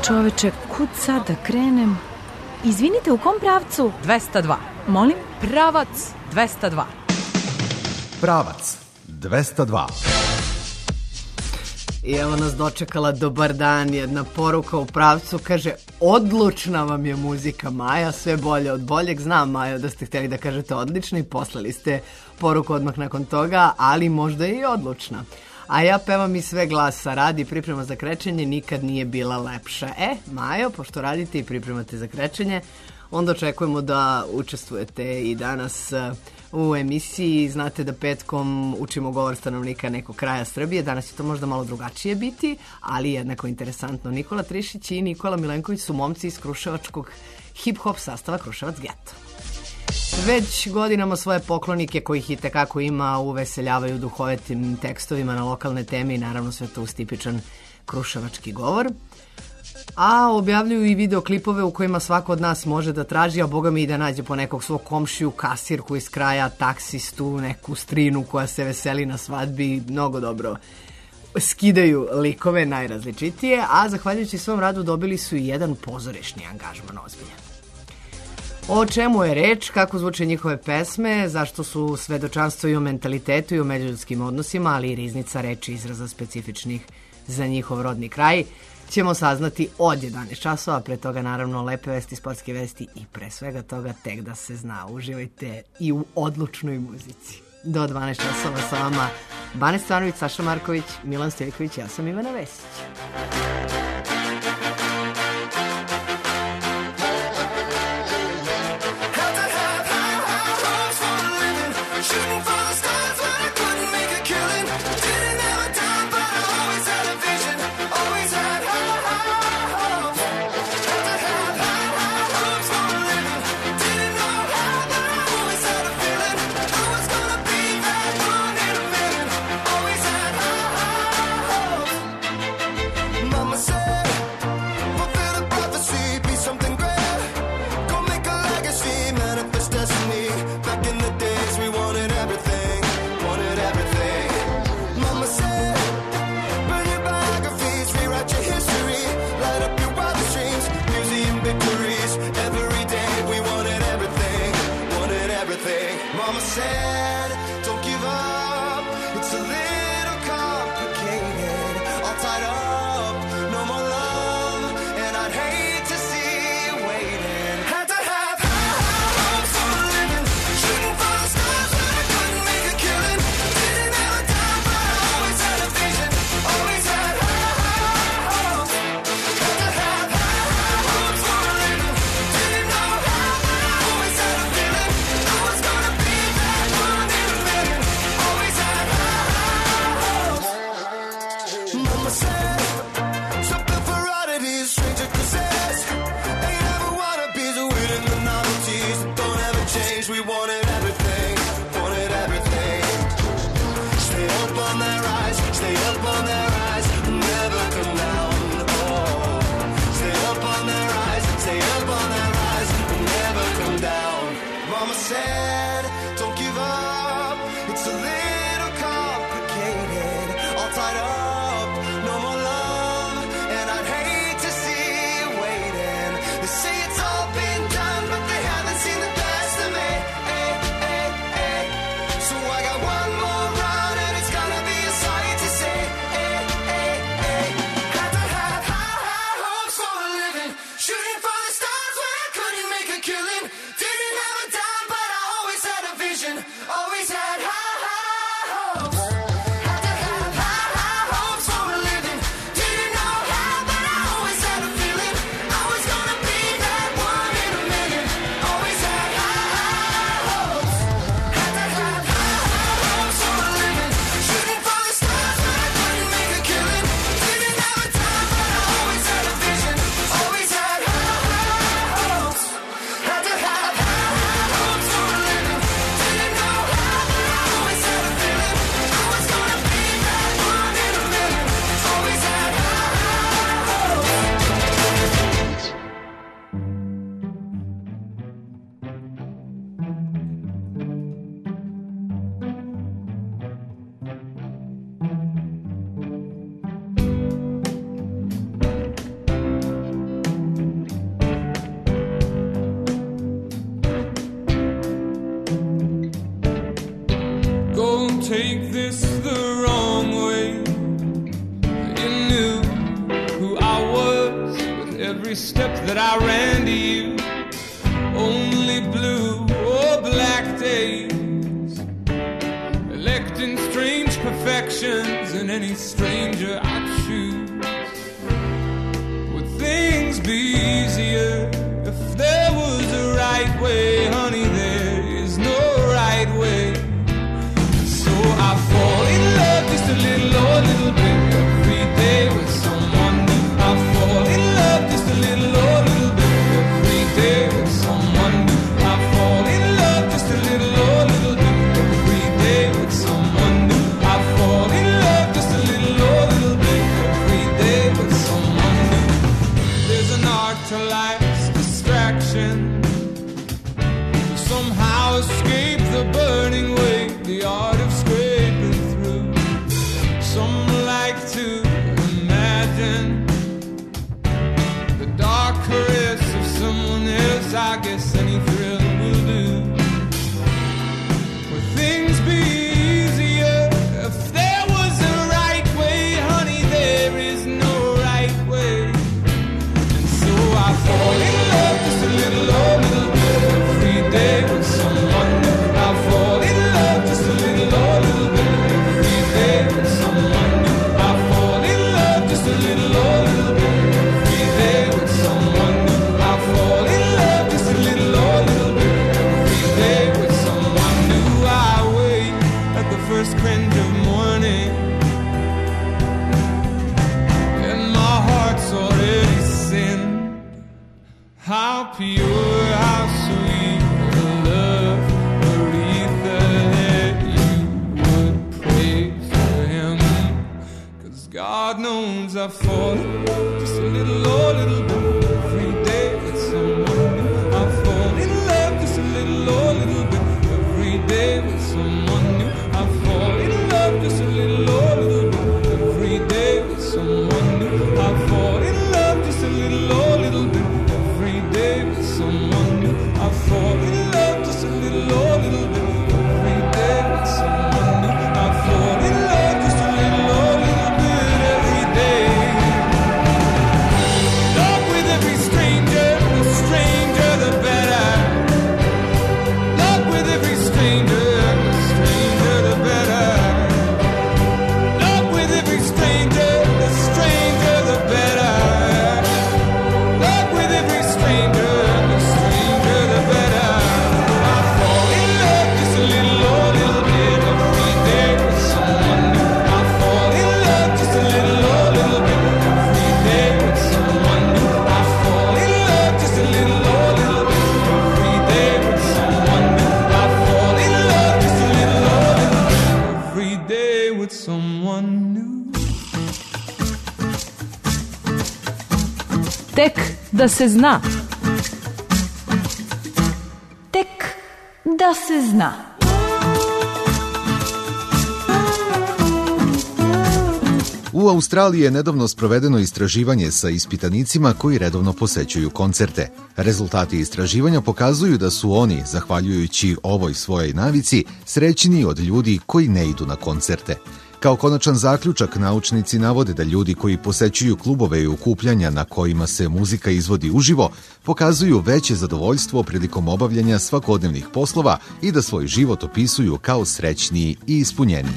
čoveče, kud sad da krenem? Izvinite, u kom pravcu? 202. Molim? Pravac 202. Pravac 202. I evo nas dočekala dobar dan, jedna poruka u pravcu, kaže odlučna vam je muzika, Maja, sve bolje od boljeg. Znam, Maja, da ste htjeli da kažete odlično i poslali ste poruku odmah nakon toga, ali možda i odlučna. A ja pevam i sve glasa, radi priprema za krečenje, nikad nije bila lepša. Majo, pošto radite i pripremate za krečenje, onda očekujemo da učestvujete i danas u emisiji. Znate da petkom učimo govor stanovnika nekog kraja Srbije. Danas će to možda malo drugačije biti, ali jednako interesantno. Nikola Trišić i Nikola Milenković su momci iz kruševačkog hip-hop sastava Kruševac Geto. Već godinama svoje poklonike, kojih i tekako ima, uveseljavaju duhovitim tekstovima na lokalne teme i naravno sve to uz tipičan kruševački govor. A objavljuju i videoklipove u kojima svako od nas može da traži, a boga mi i da nađe po nekog svog komšiju, kasirku iz kraja, taksistu, neku strinu koja se veseli na svadbi. Mnogo dobro skidaju likove najrazličitije, a zahvaljujući svom radu dobili su i jedan pozorišni angažman ozbiljan. O čemu je reč, kako zvuče njihove pesme, zašto su svedočanstvo i o mentalitetu i o međuljudskim odnosima, ali i riznica reči izraza specifičnih za njihov rodni kraj, ćemo saznati od 11 časova, pre toga naravno lepe vesti, sportske vesti i pre svega toga tek da se zna. Uživajte i u odlučnoj muzici. Do 12 časova sa vama Bane Stanović, Saša Marković, Milan Stojković, ja sam Ivana Vesić. Mama every step that I ran to you. Only blue or black days, electing strange perfections in any stranger I choose. Would things be easier if there was a right way? Honey, there is no right way. So I fall in love just a little bit every day with someone new. I fall in love just a little bit every day with someone new. I fall in love just a little bit every day with someone new. I fall in love just a little bit every day with someone new. There's an art to life's distraction, somehow escape the burning weight, the art of scraping through. Some like to imagine the dark caress of someone else. I guess any thrill will do. Would things be easier if there was a right way? Honey, there is no right way. And so I fall in love just a little bit every day with someone new. I fall in love just a little bit every day with someone new. I fall in love just a little bit every day with someone new. I fall in love just a little bit every day with someone new. I wait at the first cringe of morning, and my heart's already sinned. How pure, how sweet the love, Aretha, that you would pray for him. 'Cause God knows I fall just a little bit every day with someone new. I fall in love just a little bit every day with someone new. I fall in love just a little bit every day with someone new. I fall in love just a little bit every day with someone new. I fall in love just a little bit every day with someone new. I fall in love just a little bit every day. Love with every stranger, the stranger the better. Love with every stranger, the stranger the better. Love with every stranger, the stranger the better. Love with every stranger, the stranger the better. I fall in love just a little bit every day with someone new. I fall in love just a little bit every day with someone new. I fall in love just a little bit every day with someone new. I fall in love just a little bit every day with someone new. Tek da se zna. Tek da se zna. U Australiji je nedavno sprovedeno istraživanje sa ispitanicima koji redovno posećuju koncerte. Rezultati istraživanja pokazuju da su oni, zahvaljujući ovoj svojoj navici, srećniji od ljudi koji ne idu na koncerte. Kao konačan zaključak, naučnici navode da ljudi koji posećuju klubove i okupljanja na kojima se muzika izvodi uživo, pokazuju veće zadovoljstvo prilikom obavljanja svakodnevnih poslova i da svoj život opisuju kao srećniji i ispunjeniji.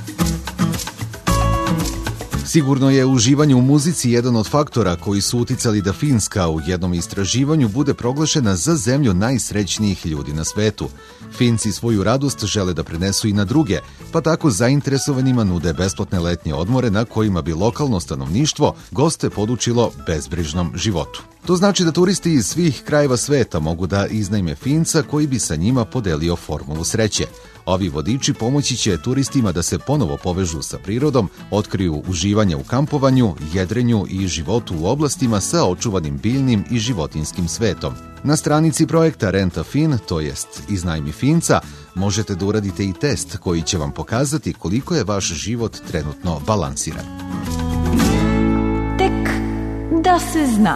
Sigurno je uživanje u muzici jedan od faktora koji su uticali da Finska u jednom istraživanju bude proglašena za zemlju najsrećnijih ljudi na svetu. Finci svoju radost žele da prenesu i na druge, pa tako zainteresovanima nude besplatne letnje odmore na kojima bi lokalno stanovništvo goste podučilo bezbrižnom životu. To znači da turisti iz svih krajeva sveta mogu da iznajme Finca koji bi sa njima podelio formulu sreće. Ovi vodiči pomoći će turistima da se ponovo povežu sa prirodom, otkriju uživanje u kampovanju, jedrenju i životu u oblastima sa očuvanim biljnim i životinskim svetom. Na stranici projekta Renta Fin, to jest Iznajmi Finca, možete da uradite i test koji će vam pokazati koliko je vaš život trenutno balansiran. Tek da se zna.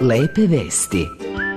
Lepe vesti.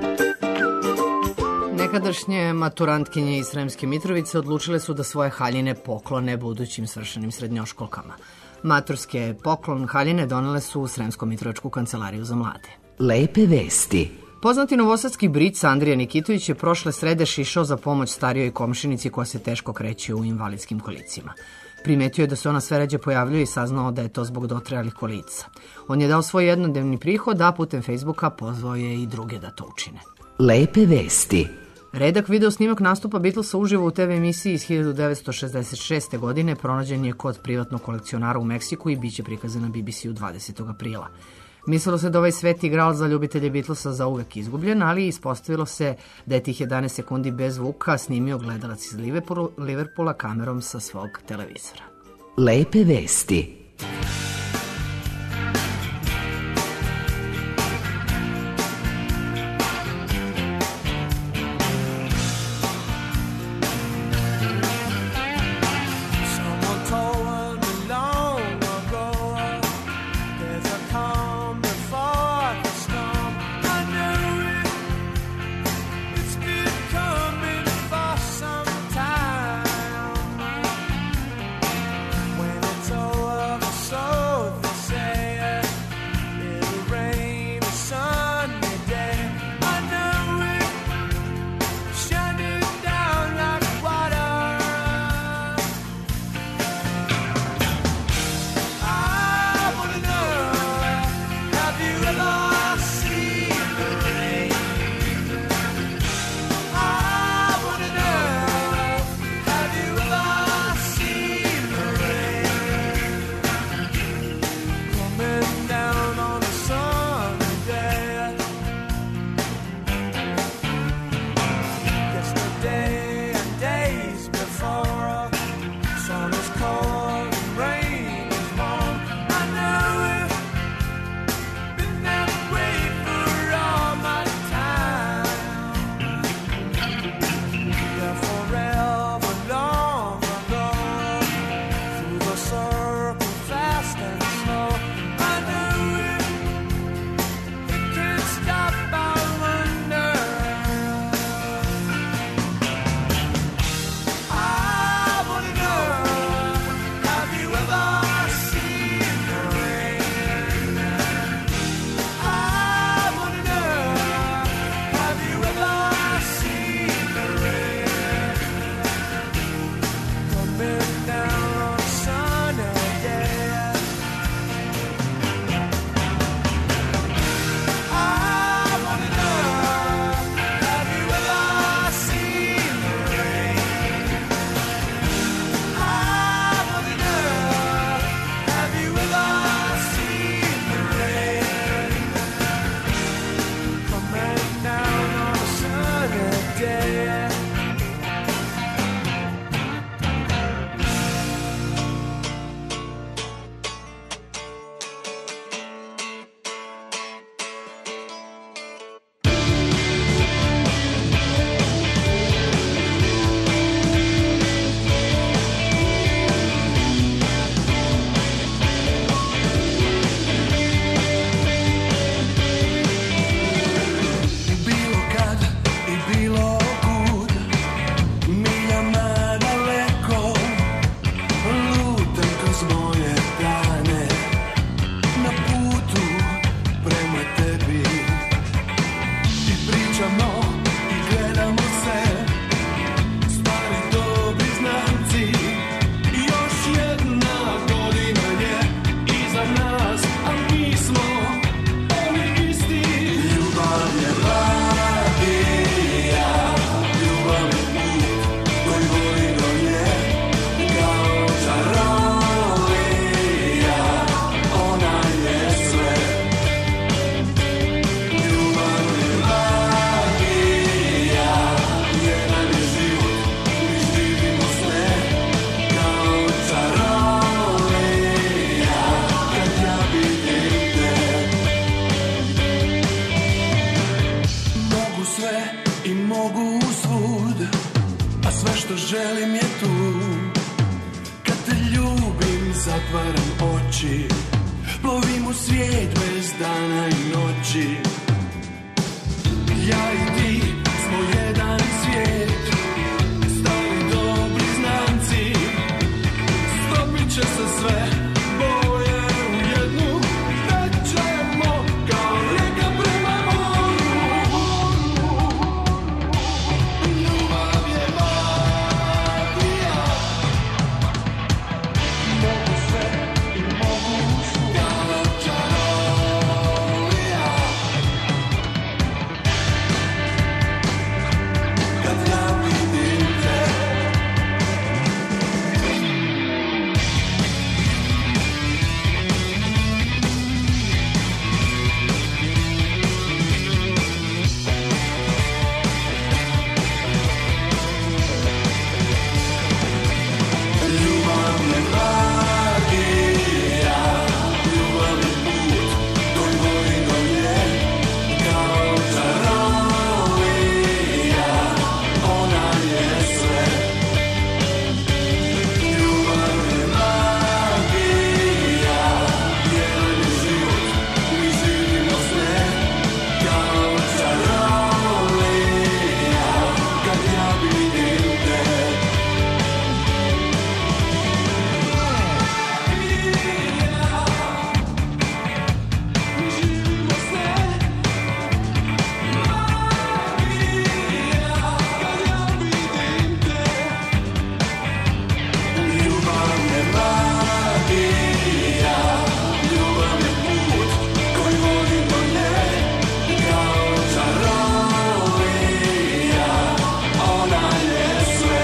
Nekadašnje maturantkinje iz Sremske Mitrovice odlučile su da svoje haljine poklone budućim svršenim srednjoškolkama. Maturske poklon haljine donele su u Sremsko-mitrovačku kancelariju za mlade. Lepe vesti. Poznati novosadski bric Andrija Nikitović je prošle srede šišao za pomoć starijoj komšinici koja se teško kreće u invalidskim kolicima. Primetio je da se ona sve ređe pojavljuje i saznao da je to zbog dotrajalih kolica. On je dao svoj jednodnevni prihod, a putem Facebooka pozvao je i druge da to učine. Lepe vesti. Redak video snimak nastupa Beatlesa uživo u TV emisiji iz 1966. godine pronađen je kod privatnog kolekcionara u Meksiku i bit će prikazan na BBC-u 20. aprila. Mislilo se da ovaj sveti igral za ljubitelje Beatlesa zauvek izgubljen, ali ispostavilo se da je tih 11 sekundi bez zvuka snimio gledalac iz Liverpoola kamerom sa svog televizora. Lepe vesti. želim je tu. Kad te ljubim, zatvaram oči, plovim u svijet bez dana i noći. Ja i ti smo jedan svijet, stari dobri znanci. Stopit će se sve boje u jednu, tećemo kao rijeka prema moru. Ljubav je magija, mogu sve i mogu kao čarolija. Kad ja vidim te, ljubav je magija, ljubav je put koji vodi do nje, kao čarolija, ona je sve. Ljubav je magija, jedan je život, mi živimo sve, kao čarolija, kad ja vidim te. Živimo sve, magija, kad ja vidim te. Ljubav je magija, ljubav je put koji vodi do nje, kao čarolija, ona je sve.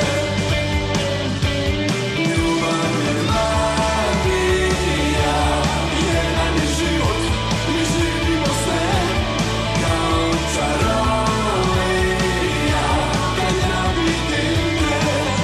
Ljubav je magija, jedan je život, mi živimo sve, kao čarolija, kad ja vidim te.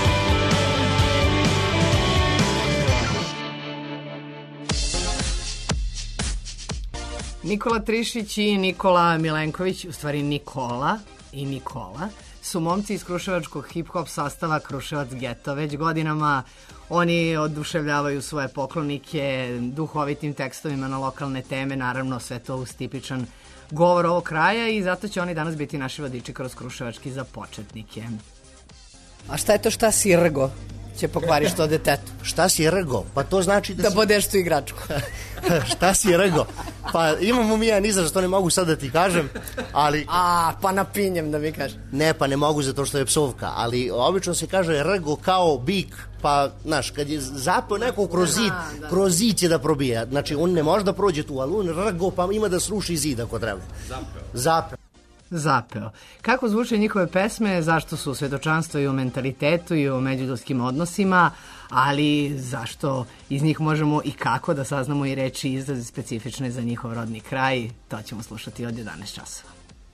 Nikola Trišić i Nikola Milenković, u stvari Nikola i Nikola, su momci iz kruševačkog hip-hop sastava Kruševac Geto. Već godinama oni oduševljavaju svoje poklonike duhovitim tekstovima na lokalne teme, naravno sve to uz tipičan govor ovog kraja, i zato će oni danas biti naši vodiči kroz kruševački za početnike. A šta je to šta si rgo? Će pokvariš to detetu. Šta si rgo? Pa to znači da Da si... bodeš tu igračku. Šta si rgo? Pa imamo mi jedan izraz, što ne mogu sad da ti kažem, ali... Pa napinjem da mi kažem. Ne, pa ne mogu zato što je psovka, ali obično se kaže rgo kao bik, pa, znaš, kad je zapeo neko kroz zid, kroz zid će da probija. Znači, on ne može da prođe tu, ali on rgo, pa ima da sruši zid ako treba. Zapeo. Zapeo. Kako zvuče njihove pesme, zašto su svedočanstvo i o mentalitetu i o međuljudskim odnosima, ali zašto iz njih možemo i kako da saznamo i reči i izraze specifične za njihov rodni kraj, to ćemo slušati od 11 časova.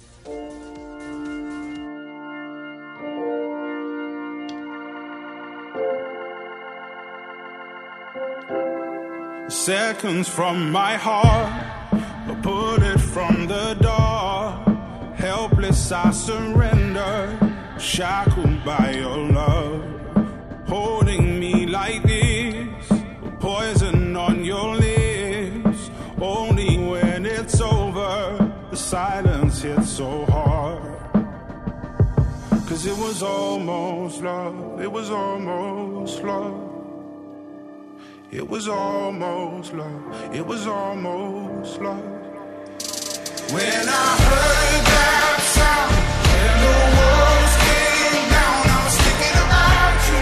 Seconds from my heart, I put it from the door. Helpless I surrender, shackled by your love. Holding me like this, poison on your lips. Only when it's over, the silence hits so hard. 'Cause it was almost love, it was almost love. It was almost love, it was almost love. When I heard that sound and the walls came down, I was thinking about you,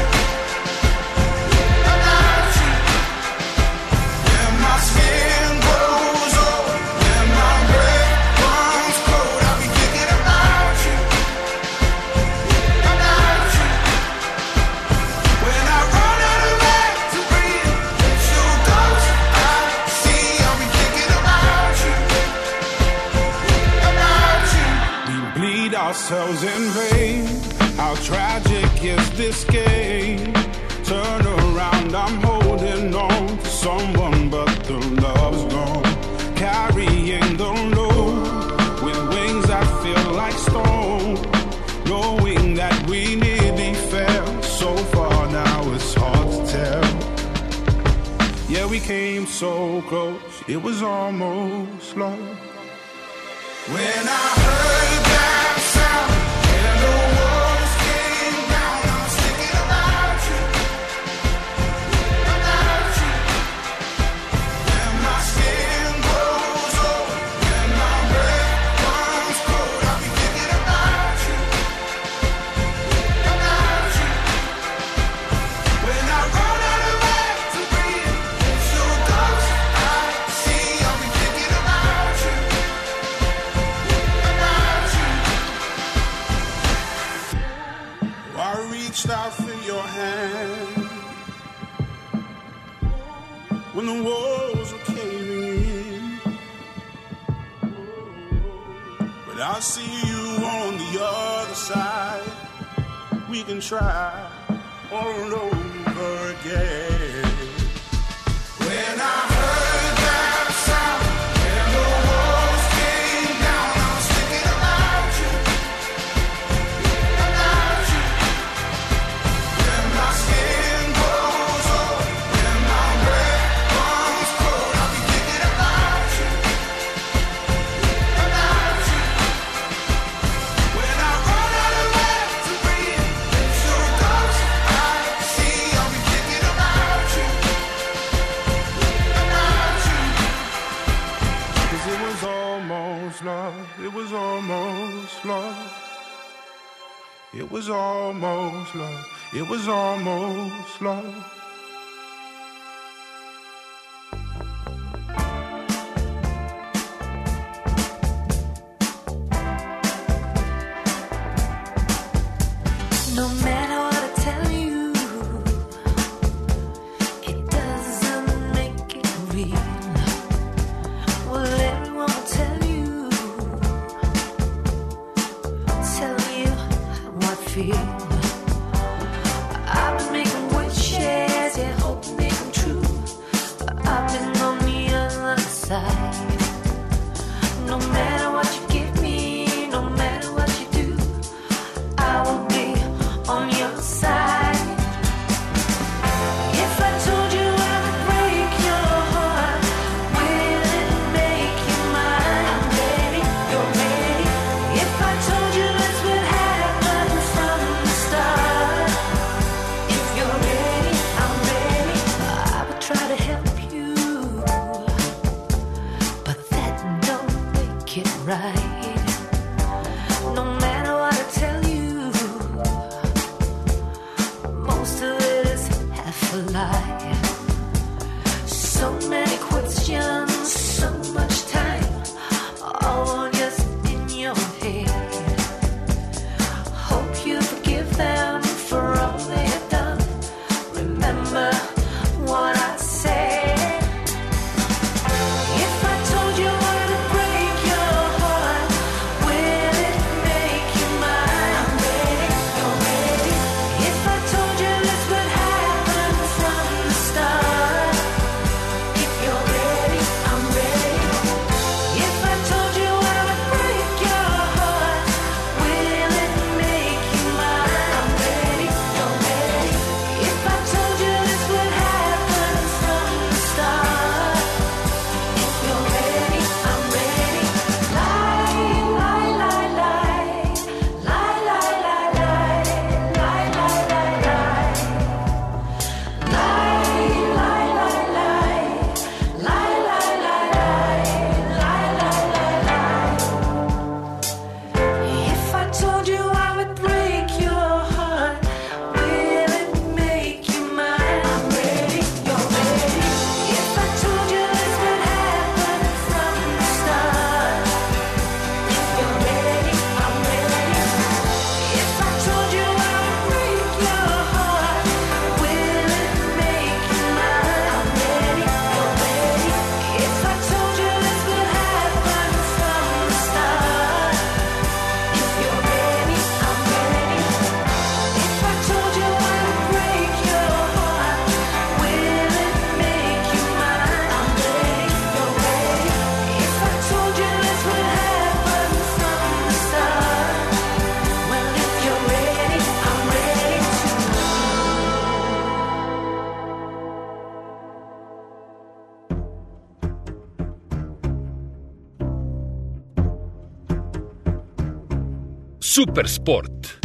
about you. When my skin grows old, when my breath runs cold, I'll be thinking about you, about you. When I run out of air to breathe, it's your ghost I see, I'll be thinking about you. Bleed ourselves in vain. How tragic is this game? Turn around, I'm holding on to someone, but the love's gone. Carrying the load with wings that feel like stone. Knowing that we nearly fell so far, now it's hard to tell. Yeah, we came so close, it was almost love. When I heard that reached out for your hand when the walls were caving in. But I see you on the other side. We can try all over again. When I heard that sound, when the walls came down, I was thinking about you. When my skin grows old, when my breath comes cold, I'll be thinking about you. When I run out of air to breathe, it's your ghost I see. I'll be thinking about you. Cause it was almost love. It was almost love. It was almost love. It was almost love. No matter what I tell you, it doesn't make it real. Well, everyone will tell you how I feel. I've been making wishes, yeah, hope to make them true. But I've been on the other side. No matter what you give me, no matter what you do, I will be on your side. If I told you I would break your heart, will it make you mine? Baby, you're ready. If I told you this would happen from the start, if you're ready, I'm ready. I would try to help you, but that don't make it right. No matter what I tell you, most of it is half a lie. So many questions, so much time, all just in your head. Hope you forgive them for all they have done. Remember what I said. If I told you I would break your heart, will it make you mine? I'm ready, you're ready. If I told you this would happen from the start, if you're ready, I'm ready. If I told you I would break your heart, will it make you mine? I'm ready, you're ready. If I told you this would happen from the start, if you're ready, I'm ready. Lie, lie, lie, lie. Lie, lie, lie, lie. Lie, lie, lie, lie. Lie, lie, lie, lie. Lie, lie, lie, lie. Lie, lie, lie, lie. If I told you I would break your heart, will it make you mine? I'm ready, you're ready. If I told you this would happen from the start, if you're ready, I'm ready. If I told you I would break your heart, will it make you mine? I'm ready, you're ready. If I told you this would happen from the start, if you're ready, I'm ready. If I told you I would break your heart, will it make you mine? I'm ready, you're ready. If I told you this would happen from the start, well, if you're ready, I'm ready too. Super sport.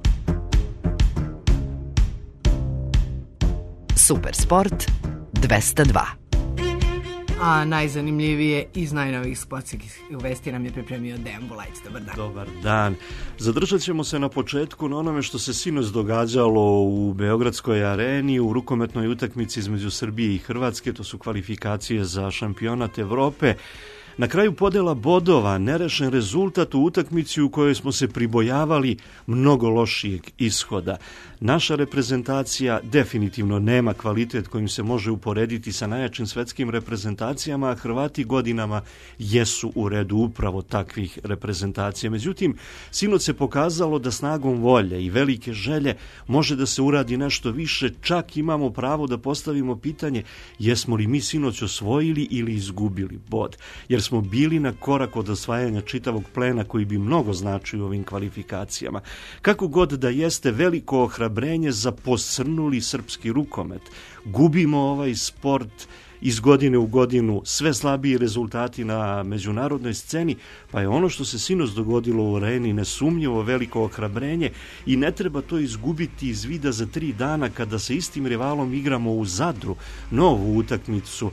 Super sport 202. A najzanimljivije iz najnovijih sportskih vesti nam je pripremio Dejan Bulajić. Dobar dan. Dobar dan. Zadržat ćemo se na početku na onome što se sinoć događalo u Beogradskoj areni u rukometnoj utakmici između Srbije i Hrvatske. To su kvalifikacije za šampionat Evrope. Na kraju podela bodova, nerešen rezultat u utakmici u kojoj smo se pribojavali mnogo lošijeg ishoda. Naša reprezentacija definitivno nema kvalitet kojim se može uporediti sa najjačim svetskim reprezentacijama, a Hrvati godinama jesu u redu upravo takvih reprezentacija. Međutim, sinoć se pokazalo da snagom volje i velike želje može da se uradi nešto više, čak imamo pravo da postavimo pitanje jesmo li mi sinoć osvojili ili izgubili bod, jer smo bili na korak od osvajanja čitavog plena koji bi mnogo značio u ovim kvalifikacijama. Kako god da jeste, veliko ohrabrenje za posrnuli srpski rukomet. Gubimo ovaj sport iz godine u godinu, sve slabiji rezultati na međunarodnoj sceni, pa je ono što se sinoć dogodilo u areni nesumnjivo veliko ohrabrenje i ne treba to izgubiti iz vida za 3 dana kada sa istim rivalom igramo u Zadru novu utakmicu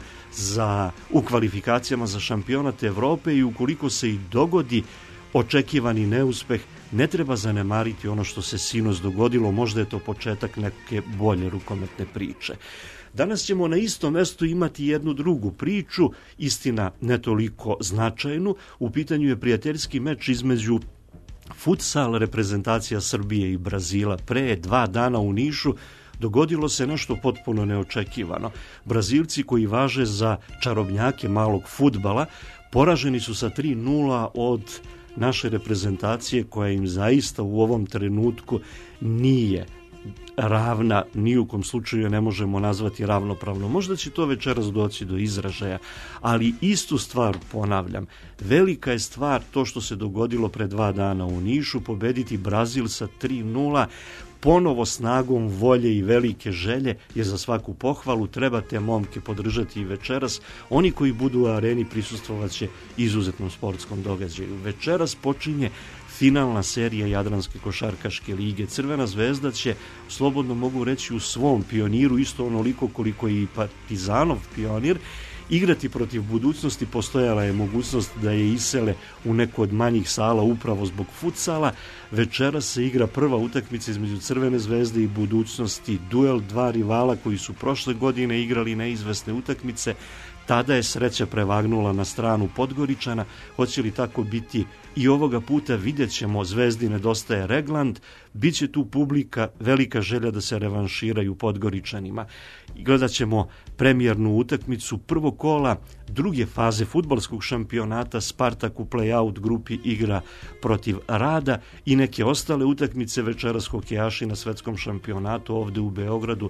u kvalifikacijama za šampionat Evrope i ukoliko se i dogodi očekivani neuspeh, ne treba zanemariti ono što se sinoć dogodilo, možda je to početak neke bolje rukometne priče. Danas ćemo na istom mestu imati jednu drugu priču, istina ne toliko značajnu. U pitanju je prijateljski meč između futsal reprezentacija Srbije i Brazila. Pre 2 dana u Nišu dogodilo se nešto potpuno neočekivano. Brazilci koji važe za čarobnjake malog fudbala poraženi su sa 3:0 od naše reprezentacije koja im zaista u ovom trenutku nije ravna, ni u kom slučaju ne možemo nazvati ravnopravno. Možda će to večeras doći do izražaja, ali istu stvar ponavljam. Velika je stvar to što se dogodilo pre 2 dana u Nišu, pobediti Brazil sa 3:0, ponovo snagom volje i velike želje je za svaku pohvalu. Treba te momke podržati i večeras. Oni koji budu u areni prisustvovaće izuzetnom sportskom događaju. Večeras počinje finalna serija Jadranske košarkaške lige. Crvena zvezda će, slobodno mogu reći, u svom pioniru, isto onoliko koliko i Partizanov pionir, igrati protiv budućnosti. Postojala je mogućnost da je isele u neku od manjih sala upravo zbog futsala. Večeras se igra prva utakmica između Crvene zvezde i budućnosti, duel 2 rivala koji su prošle godine igrali neizvesne utakmice. Tada je sreća prevagnula na stranu Podgoričana. Hoće li tako biti i ovoga puta, vidjet ćemo. Zvezdi nedostaje Regland, bit će tu publika, velika želja da se revanširaju Podgoričanima. Gledat ćemo premijernu utakmicu prvog kola druge faze fudbalskog šampionata. Spartak u play-out grupi igra protiv Rada i neke ostale utakmice. Večeras hokejaši na svetskom šampionatu ovde u Beogradu,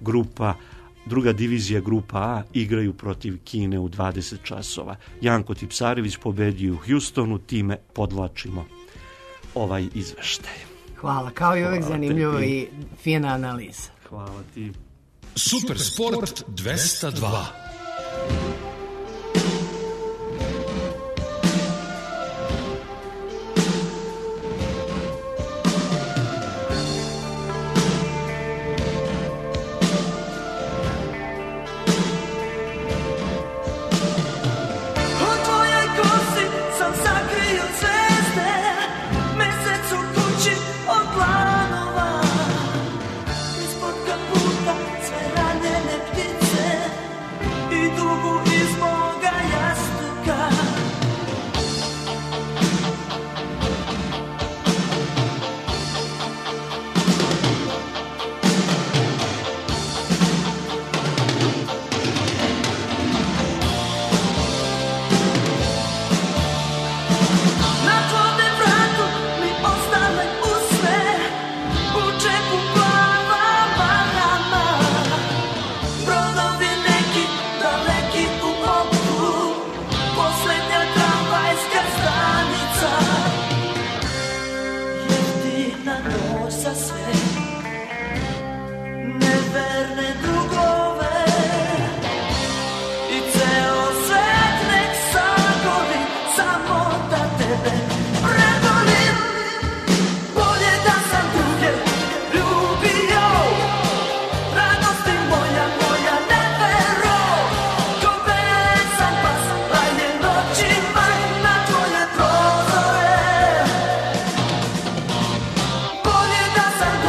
druga divizija grupa A, igraju protiv Kine u 20 časova. Janko Tipsarević pobedio u Houstonu, time podlačimo ovaj izveštaj. Hvala, kao i uvek zanimljivo i fina analiza. Hvala ti. Super Sport 202. Bolje da sam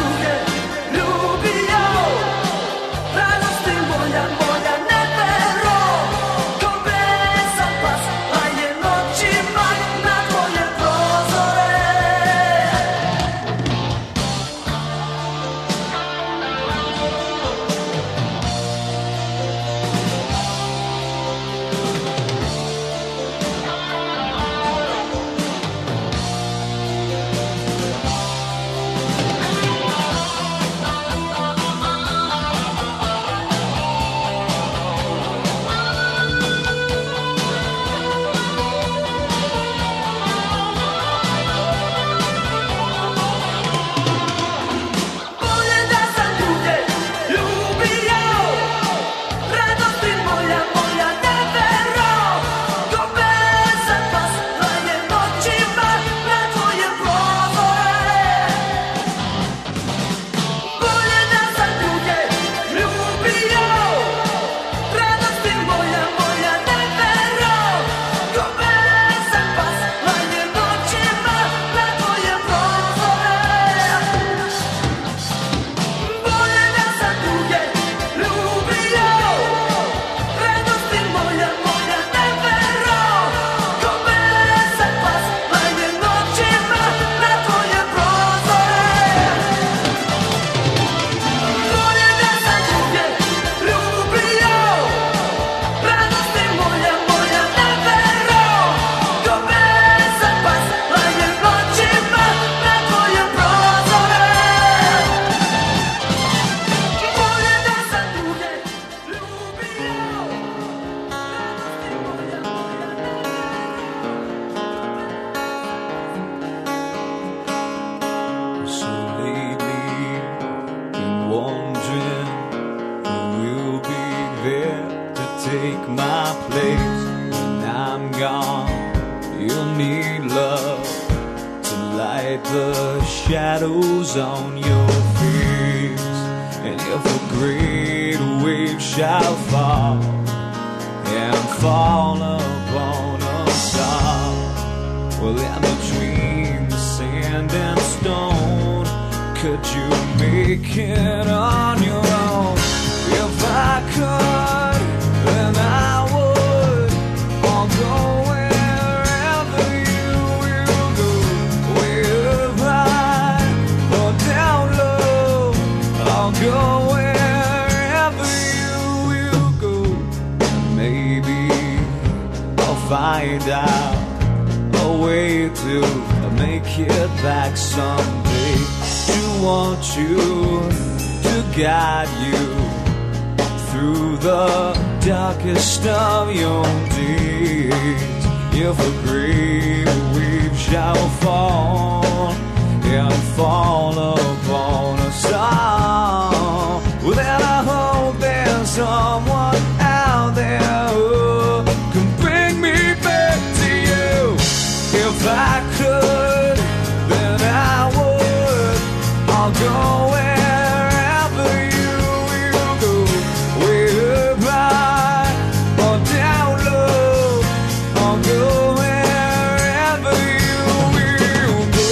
take my place when I'm gone. You'll need love to light the shadows on your face. And if a great wave shall fall and fall upon us all, well, in between the sand and stone, could you make it on your own? If I could, then I would. I'll go wherever you will go, way up high or down low. I'll go wherever you will go. And maybe I'll find out a way to make it back someday. To want you to guide you through the darkest of your days. If a great wave shall fall and fall upon us all, well, then I hope there's someone out there who can bring me back to you. If I could, then I would. I'll go wherever you will go, way up high or down low. I'll go wherever you will go.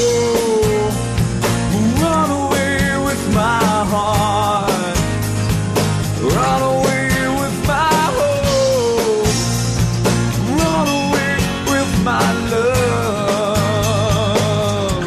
Run away with my heart, run away with my hope, run away with my love.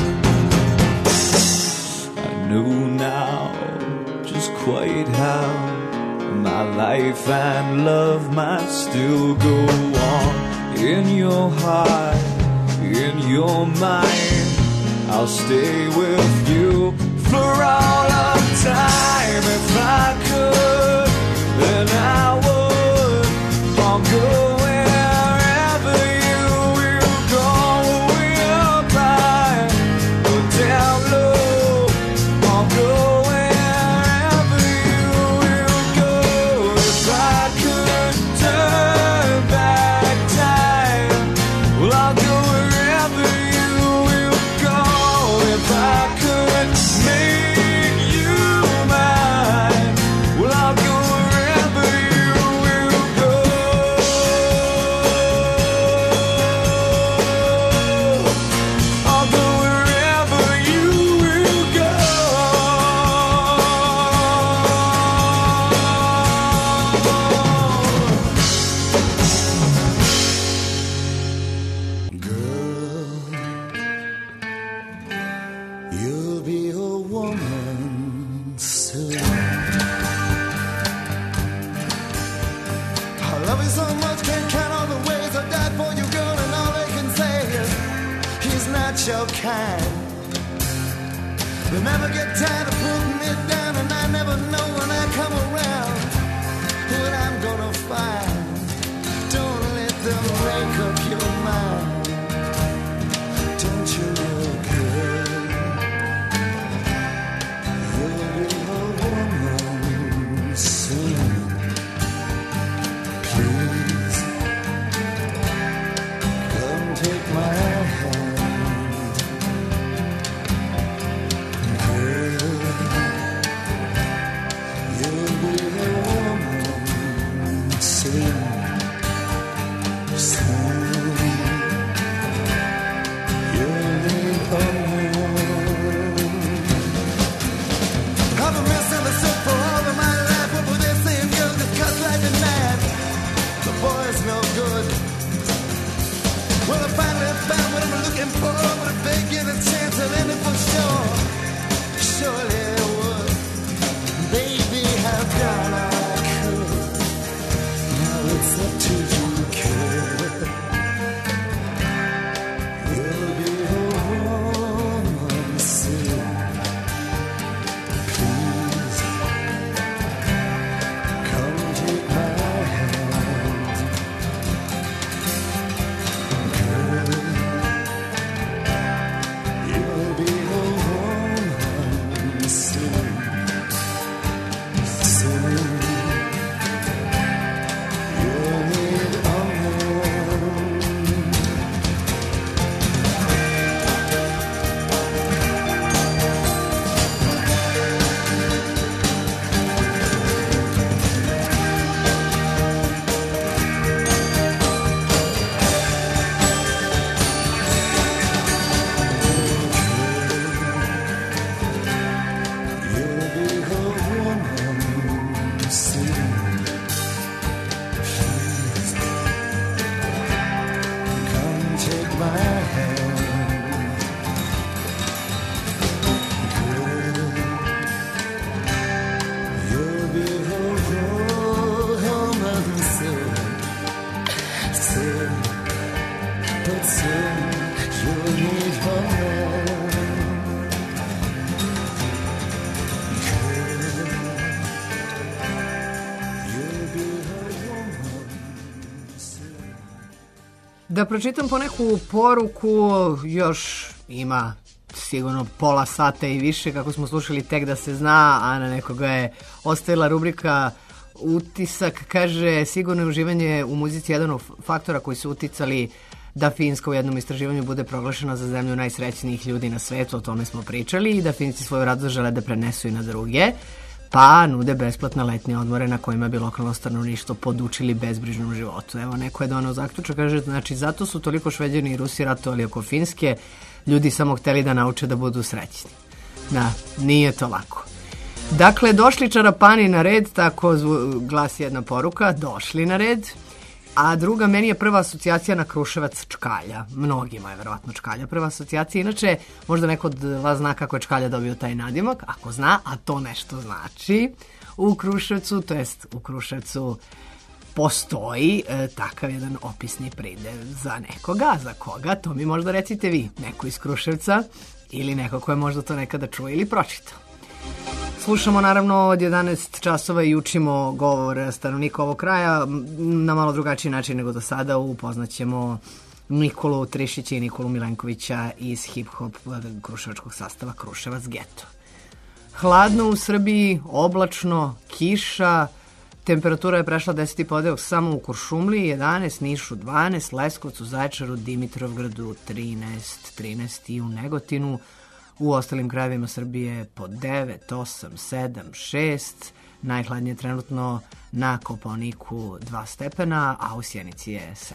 I know now just quite how my life and love might still go on. In your heart, in your mind, I'll stay with you for all of time. If I could, then I would. I'll go wherever you will go, way up high or down low. I'll go wherever you will go. If I could turn back time, well, I'll go wherever you will go. If I could make you mine, well, I'll go wherever you will go. I'll go wherever you will go. You'll be a woman soon. I love you so much, can't count all the ways I died for you, girl, and all they can say is he's not your kind. They never get tired of putting me down, and I never know when I come around what I'm gonna find. Don't let them make up your mind. Don't you know, girl, you'll be a woman soon. Please, come take my hand. Girl, you'll be a woman soon. Soon. Da pročitam po neku poruku, još ima sigurno pola sata i više kako smo slušali Tek da se zna, a na nekoga je ostavila rubrika Utisak, kaže sigurno je uživanje u muzici jedan od faktora koji su uticali da Finska u jednom istraživanju bude proglašena za zemlju najsrećnijih ljudi na svetu, o tome smo pričali, i da Finci svoju radost žele da prenesu i na druge, pa nude besplatne letnje odmore na kojima bi lokalno stanovništvo podučili bezbrižnom životu. Evo, neko je donao zaključak, kaže, znači zato su toliko Šveđani i Rusi ratovali oko Finske, ljudi samo hteli da nauče da budu srećni. Da, nije to lako. Dakle, došli čarapani na red, tako glasi jedna poruka, došli na red. A druga, meni je prva asocijacija na Kruševac Čkalja. Mnogima je verovatno Čkalja prva asocijacija. Inače, možda neko od vas zna kako je Čkalja dobio taj nadimak. Ako zna, a to nešto znači, u Kruševcu, to jest u Kruševcu postoji takav jedan opisni pridev za nekoga. Za koga? To mi možda recite vi. Neko iz Kruševca ili neko ko je možda to nekada čuo ili pročitao. Slušamo naravno od 11 časova i učimo govor stanovnika ovog kraja na malo drugačiji način nego do sada. Upoznaćemo Nikolu Trišića i Nikolu Milenkovića iz hip-hop kruševačkog sastava Kruševac Geto. Hladno u Srbiji, oblačno, kiša, temperatura je prešla 10,5 samo u Kuršumliji, 11, Nišu 12, Leskovcu, Zaječaru, Dimitrovgradu 13 i u Negotinu. U ostalim krajevima Srbije po 9, 8, 7, 6, najhladnije trenutno na Kopaoniku 2 stepena, a u Sjenici je 7.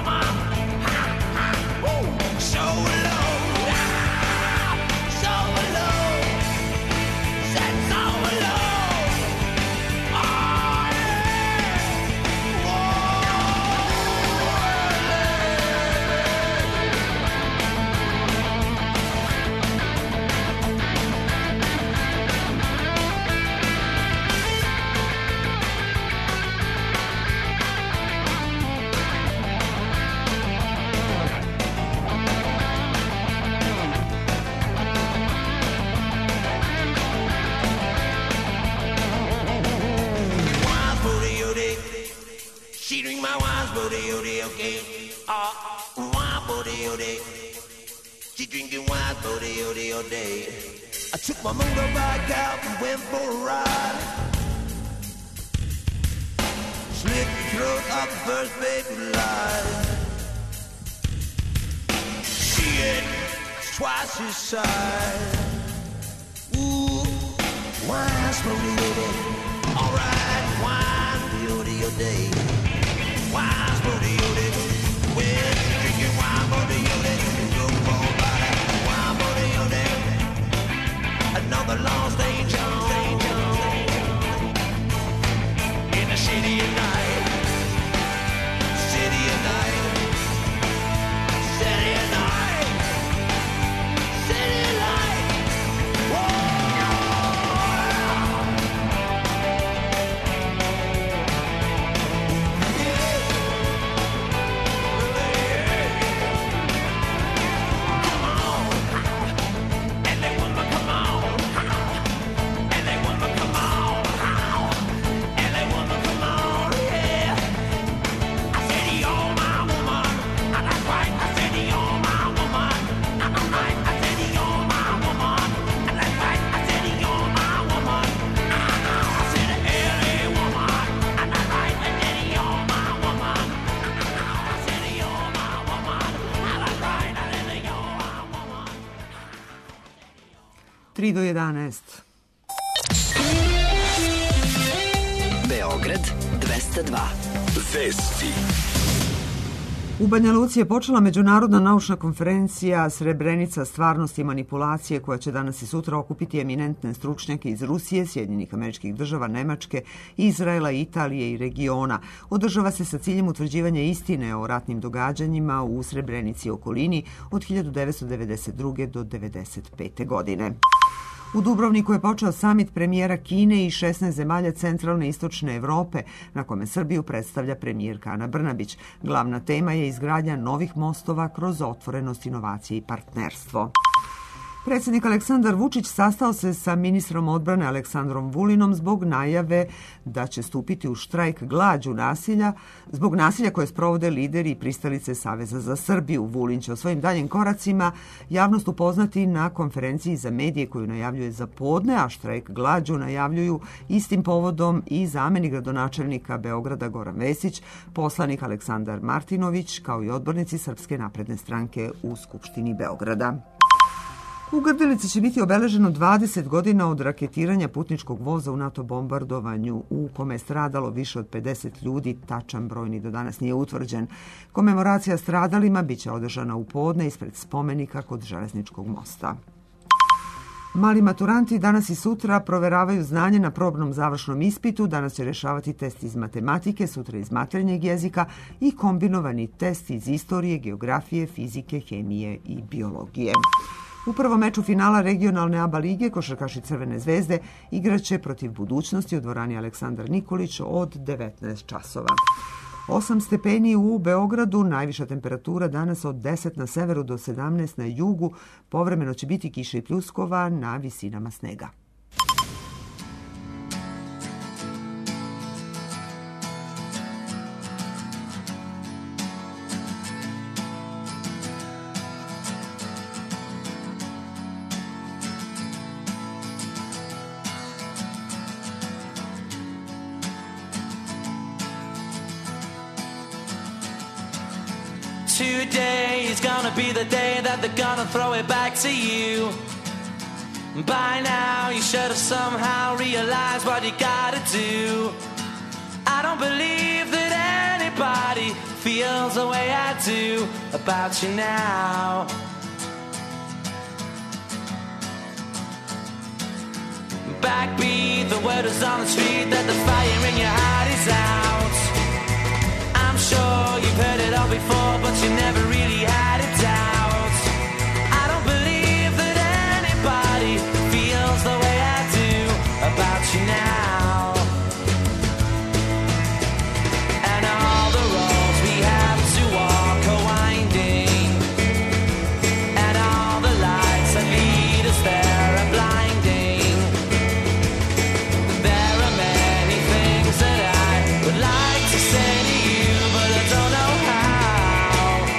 So alone. Wine booty-o-day. She drinking wine booty-o-day. I took my motorbike out and went for a ride. Slit the throat of the first baby line. She ain't twice his size. Ooh, wine booty-o-day. Alright, wine booty-o-day. Wine booty-o-day. Well, she drinking wine booty-o-day. Go for a ride. Wine booty-o-day. Another lost angel in the city at night. City at night. City at night. City at night. Tri do 11. Beograd 202. Vesti. U Banja Luci je počela međunarodna naučna konferencija Srebrenica, stvarnost i manipulacije, koja će danas i sutra okupiti eminentne stručnjake iz Rusije, Sjedinjenih Američkih Država, Nemačke, Izraela, Italije i regiona. Održava se sa ciljem utvrđivanja istine o ratnim događanjima u Srebrenici i okolini od 1992. do 1995. godine. U Dubrovniku je počeo samit premijera Kine i 16 zemalja centralne i istočne Evrope, na kome Srbiju predstavlja premijerka Ana Brnabić. Glavna tema je izgradnja novih mostova kroz otvorenost, inovacije i partnerstvo. Predsjednik Aleksandar Vučić sastao se sa ministrom odbrane Aleksandrom Vulinom zbog najave da će stupiti u štrajk glađu nasilja, zbog nasilja koje sprovode lideri i pristalice Saveza za Srbiju. Vulin će o svojim daljim koracima javnost upoznati na konferenciji za medije koju najavljuje za podne, a štrajk glađu najavljuju istim povodom i zamenik gradonačelnika Beograda Goran Vesić, poslanik Aleksandar Martinović, kao i odbornici Srpske napredne stranke u Skupštini Beograda. U Grdelici će biti obeleženo 20 godina od raketiranja putničkog voza u NATO bombardovanju u kome je stradalo više od 50 ljudi, tačan broj ni do danas nije utvrđen. Komemoracija stradalima biće održana u podne ispred spomenika kod železničkog mosta. Mali maturanti danas i sutra proveravaju znanje na probnom završnom ispitu. Danas će rješavati test iz matematike, sutra iz maternjeg jezika i kombinovani test iz istorije, geografije, fizike, hemije i biologije. U prvom meču finala regionalne ABA lige košarkaši Crvene zvezde igraće protiv Budućnosti u dvorani Aleksandar Nikolić od 19 časova. 8 stepeni u Beogradu, najviša temperatura danas od 10 na severu do 17 na jugu, povremeno će biti kiše i pljuskova na visinama snega. Today is gonna be the day that they're gonna throw it back to you. By now you should have somehow realized what you gotta do. I don't believe that anybody feels the way I do about you now. Backbeat, the word is on the street that the fire in your heart is out. I'm sure you've heard it all before, but you never really had a doubt. I don't believe that anybody feels the way I do about you now. And all the roads we have to walk are winding, and all the lights that lead us there are blinding. There are many things that I would like to say to you, but I don't know how.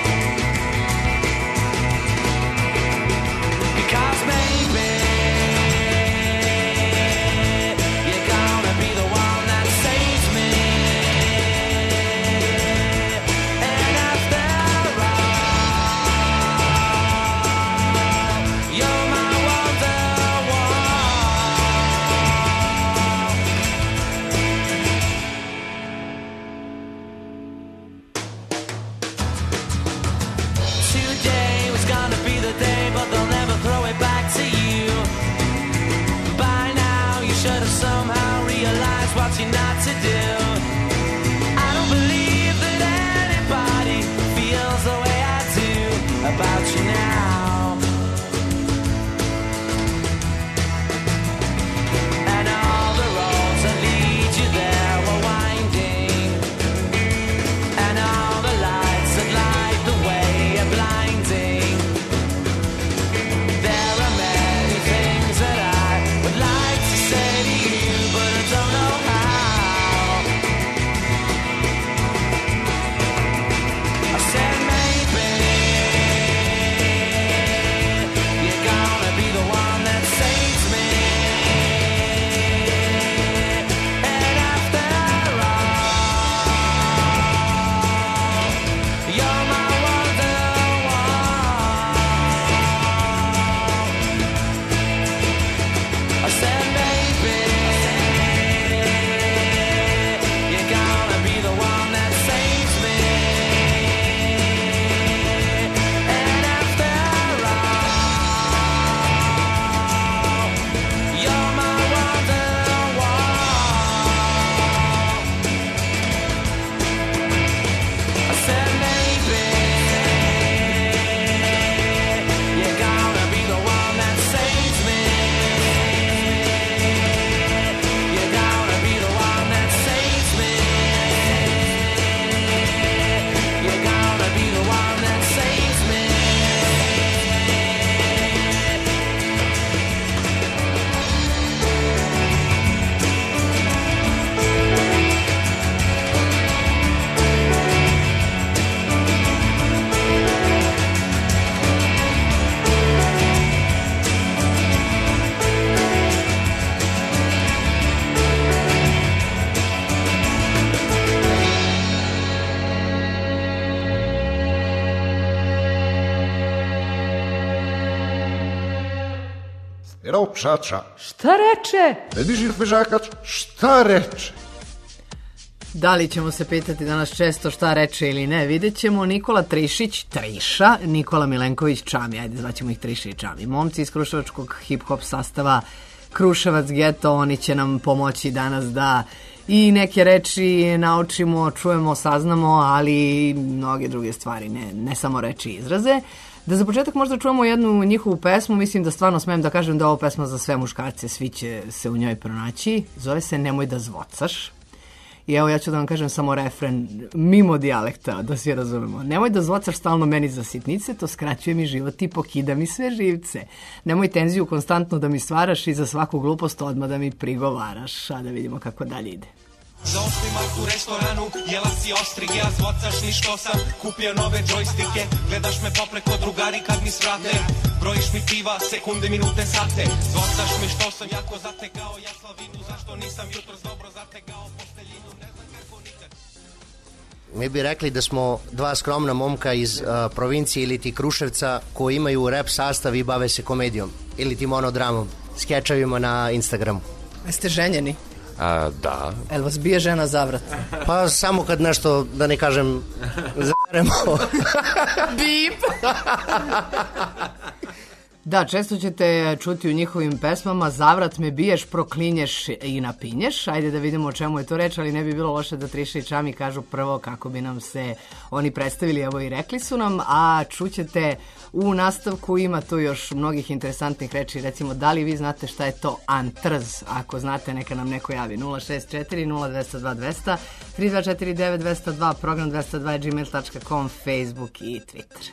Pero čača. Šta reče? Ne diži pežakač, šta reče? Da li ćemo se pitati danas često šta reče ili ne, vidjet ćemo. Nikola Trišić, Triša, Nikola Milenković, Čami, ajde zvaćemo ih Triša i Čami. Momci iz kruševačkog hip-hop sastava Kruševac Geto, oni će nam pomoći danas da i neke reči naučimo, čujemo, saznamo, ali i mnoge druge stvari, ne samo reči i izraze. Da za početak možda čujemo jednu njihovu pesmu, mislim da stvarno smem da kažem da je ovo pesma za sve muškarce, svi će se u njoj pronaći. Zove se Nemoj da zvocaš. I evo ja ću da vam kažem samo refren, mimo dijalekta, da svi razumemo. Nemoj da zvocaš stalno meni za sitnice, to skraćuje mi život i pokida mi sve živce. Nemoj tenziju konstantno da mi stvaraš i za svaku glupost odmah da mi prigovaraš. A da vidimo kako dalje ide. Zaoštri Marku u restoranu, jela si oštrig, ja zvocaš ni što sam kupio nove džojstike. Gledaš me popreko drugari kad mi svrate, brojiš mi piva, sekunde, minute, sate. Zvocaš mi što sam jako zategao, ja slavinu, zašto nisam jutros dobro zategao posteljinu, ne znam kako nikad. Mi bi rekli da smo dva skromna momka iz provincije ili ti Kruševca koji imaju rap sastav i bave se komedijom ili ti monodramom, skečavima na Instagramu. Jeste ženjeni? Da. El vas bije žena za vrat? Pa samo kad nešto, da ne kažem, zaremo. Bip! Da, često ćete čuti u njihovim pesmama zavrat me biješ, proklinješ i napinješ. Ajde da vidimo o čemu je to reč, ali ne bi bilo loše da Triša i Čami kažu prvo kako bi nam se oni predstavili, evo i rekli su nam, a čućete u nastavku, ima tu još mnogih interesantnih reči, recimo da li vi znate šta je to antrz, ako znate neka nam neko javi, 064 0202 200, 3249 202, program 202 gmail.com, Facebook i Twitter.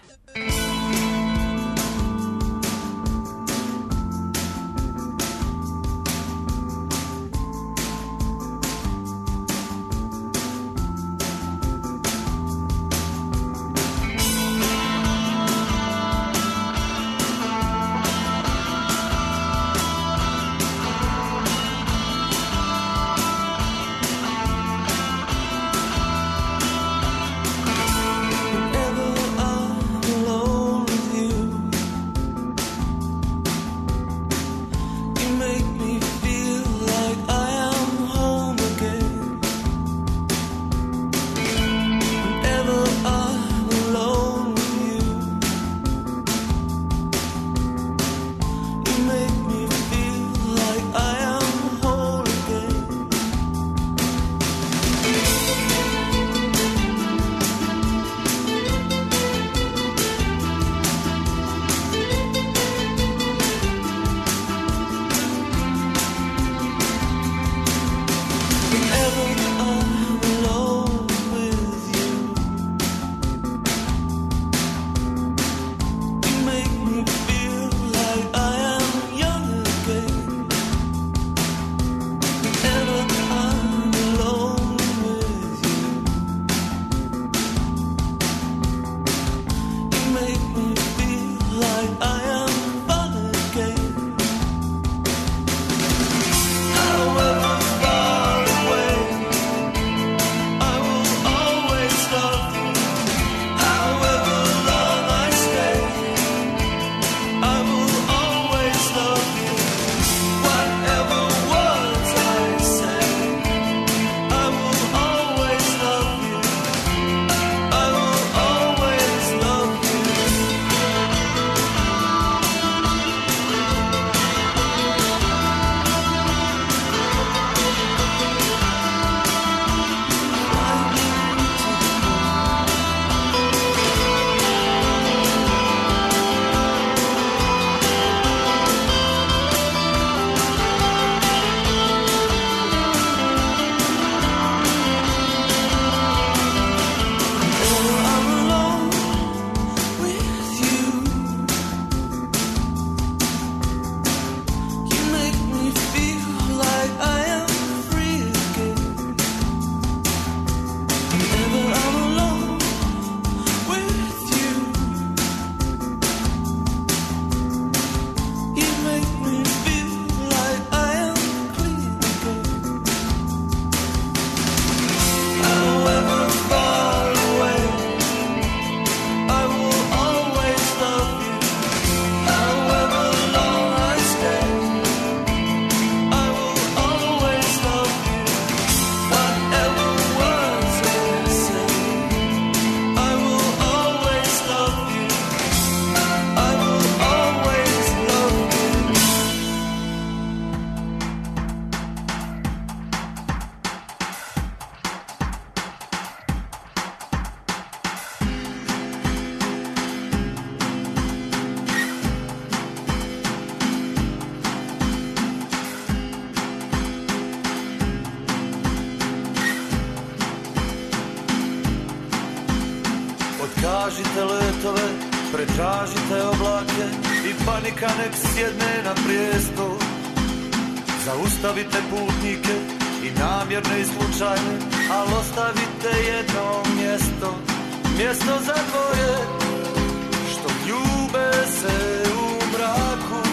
Pretražite oblake i panika nek sjedne na prijesto. Zaustavite putnike i namjerne i slučajne, ali ostavite jedno mjesto. Mjesto za dvoje što ljube se u mraku.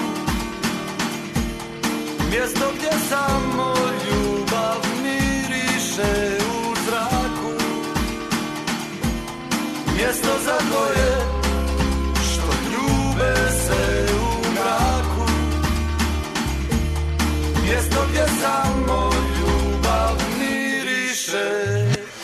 Mjesto gdje samo ljubav miriše u zraku. Mjesto za dvoje što ljube se u mraku. Mjesto gdje samo ljubav miriše.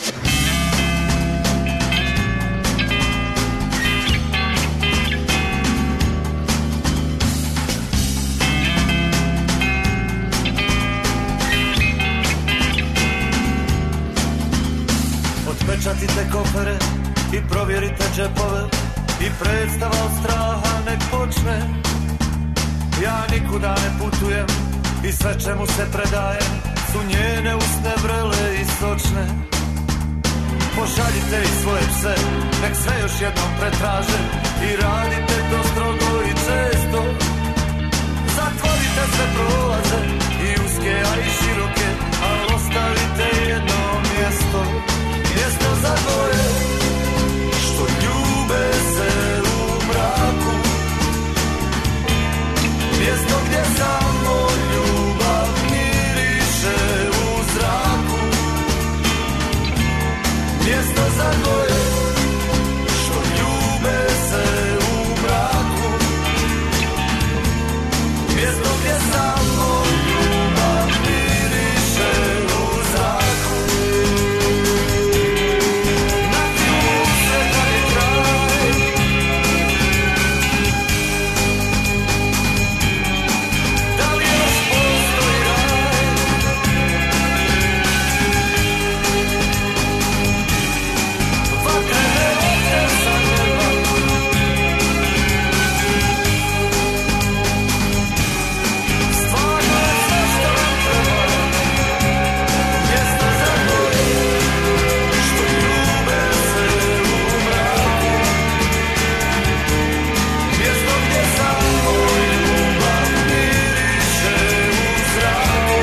Otpečatite kofere i provjerite džepove i predstava od straha nek počne. Ja nikuda ne putujem i sve čemu se predajem su njene usne vrele i sočne. Pošaljite i svoje pse, nek sve još jednom pretraže i radite to strogo i često. Zatvorite sve prolaze i uske, a i široke, ali ostavite jedno mjesto. Mjesto za dvoje što ljube se u mraku. Mjesto gdje samo ljubav miriše u zraku. Mjesto za dvoje što ljube se u mraku. Mjesto gdje samo ljubav miriše u zraku. Na filmu se taj kraj. Da li još postoji raj? Vatrene vatre sa neba. Stvarno je sve što vam treba. Mjesto za dvoje što ljube se u mraku. Mjesto gdje samo ljubav miriše u zraku.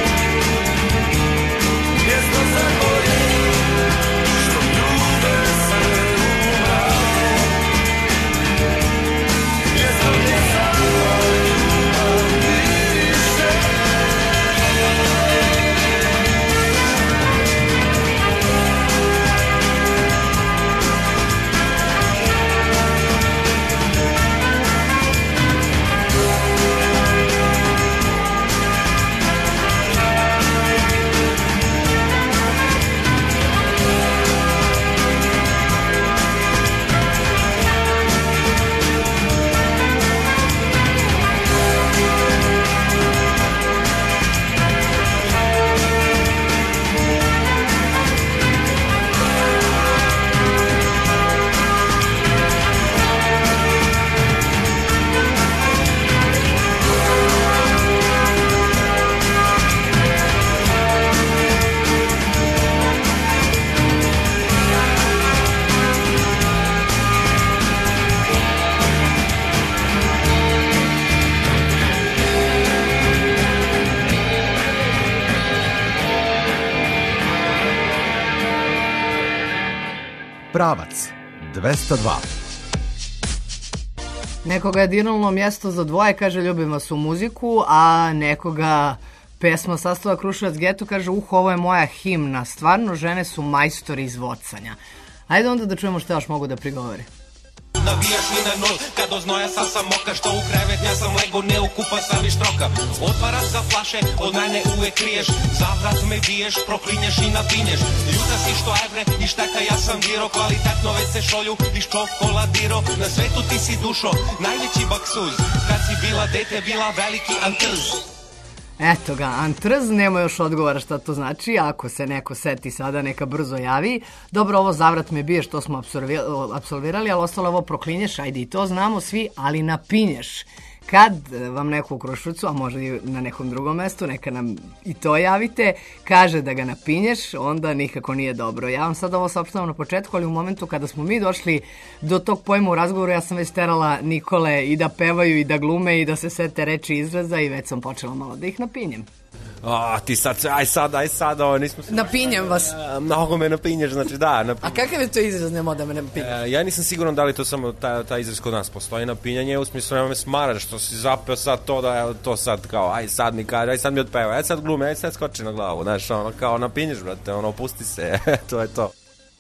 Mjesto za dvoje što ljube se u mraku. Mjesto gdje samo ljubav miriše. Pravac 202. Nekoga je dirnulo mjesto za dvoje, kaže ljubim vas u muziku, a nekoga pesma sastava Kruševac geto, kaže ovo je moja himna, stvarno žene su majstori izvocanja. Ajde onda da čujemo što još mogu da prigovori. Navijaš mi na nul, kad do znoja sam moka. Što u krevet ja sam lego, ne ukupa sam i štroka. Otvara sa flaše, od mene uvek kriješ. Zavrat me biješ, proklinješ i napinješ. Ljuta si što evre i šteka ja sam diro. Kvalitetno već se šolju iz čokoladiro. Na svetu ti si dušo, najveći baksuz. Kad si bila dete, bila veliki antrz. Eto ga, antrz, nema još odgovora šta to znači, ako se neko seti sada neka brzo javi. Dobro, ovo zavrat me bije što smo apsolvirali, ali ostalo ovo proklinješ, ajde i to znamo svi, ali napinješ. Kad vam neko u Kruševcu, a možda i na nekom drugom mestu, neka nam i to javite, kaže da ga napinješ, onda nikako nije dobro. Ja vam sad ovo saopštavam na početku, ali u momentu kada smo mi došli do tog pojma u razgovoru, ja sam već terala Nikole i da pevaju i da glume i da se sete reči izraza i već sam počela malo da ih napinjem. Ti sad, aj sad, nismo se... Napinjem vas. Mnogo me napinješ, znači da. A kakav je to izraz, nema da me napinješ? Ja nisam siguran da li to samo taj izraz kod nas postoji napinjanje, u smislu nema me smara što si zapeo sad to da je to sad kao, aj sad mi kaže, aj sad mi otpeva, aj sad glume, aj sad skoči na glavu, znaš, ono kao napinješ, brate, ono, opusti se, to je to.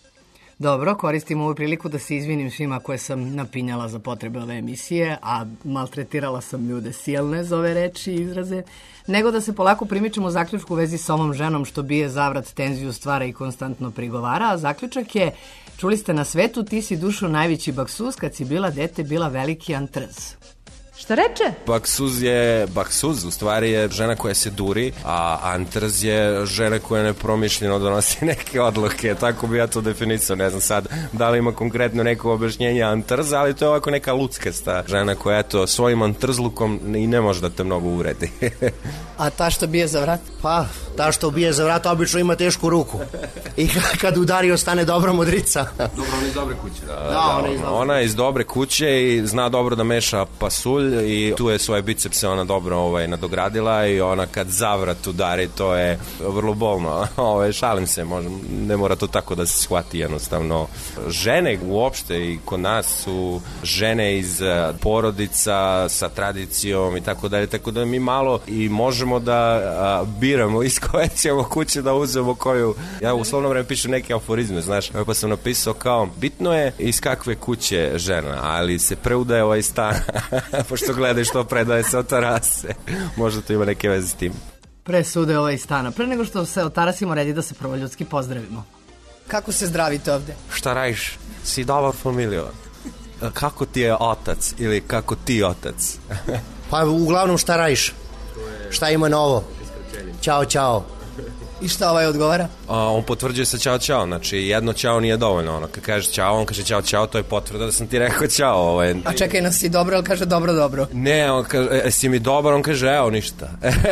Dobro, koristim ovu priliku da se izvinim svima koje sam napinjala za potrebe ove emisije, a maltretirala sam ljude silne za ove reči i izraze, nego da se polako primičemo zaključku u vezi sa ovom ženom što bije zavrat, tenziju stvara i konstantno prigovara, a zaključak je, čuli ste na svetu, ti si dušo najveći baksuz, kad si bila dete, bila veliki antrz. Šta reče? Baksuz u stvari je žena koja se duri, a antrz je žena koja nepromišljeno donosi neke odluke, tako bi ja to definicao, ne znam sad da li ima konkretno neko objašnjenje antrz, ali to je ovako neka luckasta žena koja eto svojim antrzlukom i ne može da te mnogo uvredi. A ta što bije za vrat? Pa, ta što bije za vrat obično ima tešku ruku i kad udari ostane dobra modrica. Dobro, ona je iz dobre kuće. Ona je iz dobre kuće i zna dobro da meša pasulj i tu je svoje bicepse ona dobro nadogradila i ona kad zavrat udari to je vrlo bolno. Šalim se, ne mora to tako da se shvati jednostavno. Žene uopšte i kod nas su žene iz porodica sa tradicijom i tako dalje, tako da mi malo i možemo da biramo iz koje ćemo kuće da uzmemo koju. Ja u slovno vreme pišem neke aforizme, znaš, pa sam napisao kao bitno je iz kakve kuće žena, ali se preudaje ovaj stan pošto gledaj što predaje se od terase. Možda to ima neke veze s tim. Presude ovaj stana. Pre nego što se otarasimo, redi da se prvo ljudski pozdravimo. Kako se zdravite ovde? Šta radiš? Si dobar familio? Kako ti je otac? Ili kako ti otac? Pa uglavnom šta radiš? Šta ima novo? Ćao, ćao. I šta ovaj odgovara? On potvrđuje sa ćao, ćao. Znači, jedno ćao nije dovoljno. Ono, kad kažeš ćao, on kaže ćao, ćao, to je potvrda da sam ti rekao ćao. A čekaj, nas si dobro, ali kaže dobro, dobro. Ne, on kaže, si mi dobar, on kaže, evo, ništa.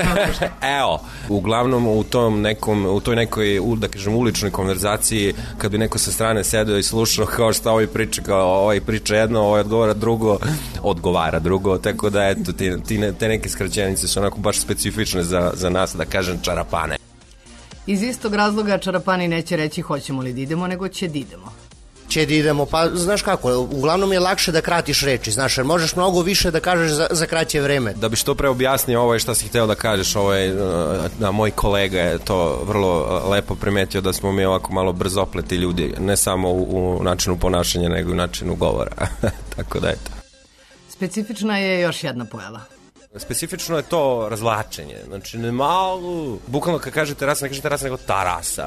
Evo. Uglavnom, u toj nekoj, da kažem, uličnoj konverzaciji, kad bi neko sa strane sedeo i slušao kao šta ovaj priča, kao ovaj priča jedno, ovaj odgovara drugo, tako da, eto, te neke skraćenice su onako baš specifične za nas, da kažem, čarapane. Iz istog razloga čarapani neće reći hoćemo li da idemo, nego će da idemo. Će da idemo, pa znaš kako, uglavnom je lakše da kratiš reči, znaš, jer možeš mnogo više da kažeš za kraće vreme. Da bi što pre objasnio šta si hteo da kažeš, moj kolega je to vrlo lepo primetio da smo mi ovako malo brzopleti ljudi, ne samo u načinu ponašanja, nego i u načinu govora. Tako da eto. Specifična je još jedna pojava. Specifično je to razvlačenje, znači ne malo, bukvalno kad kaže terasa, ne kaže terasa nego tarasa,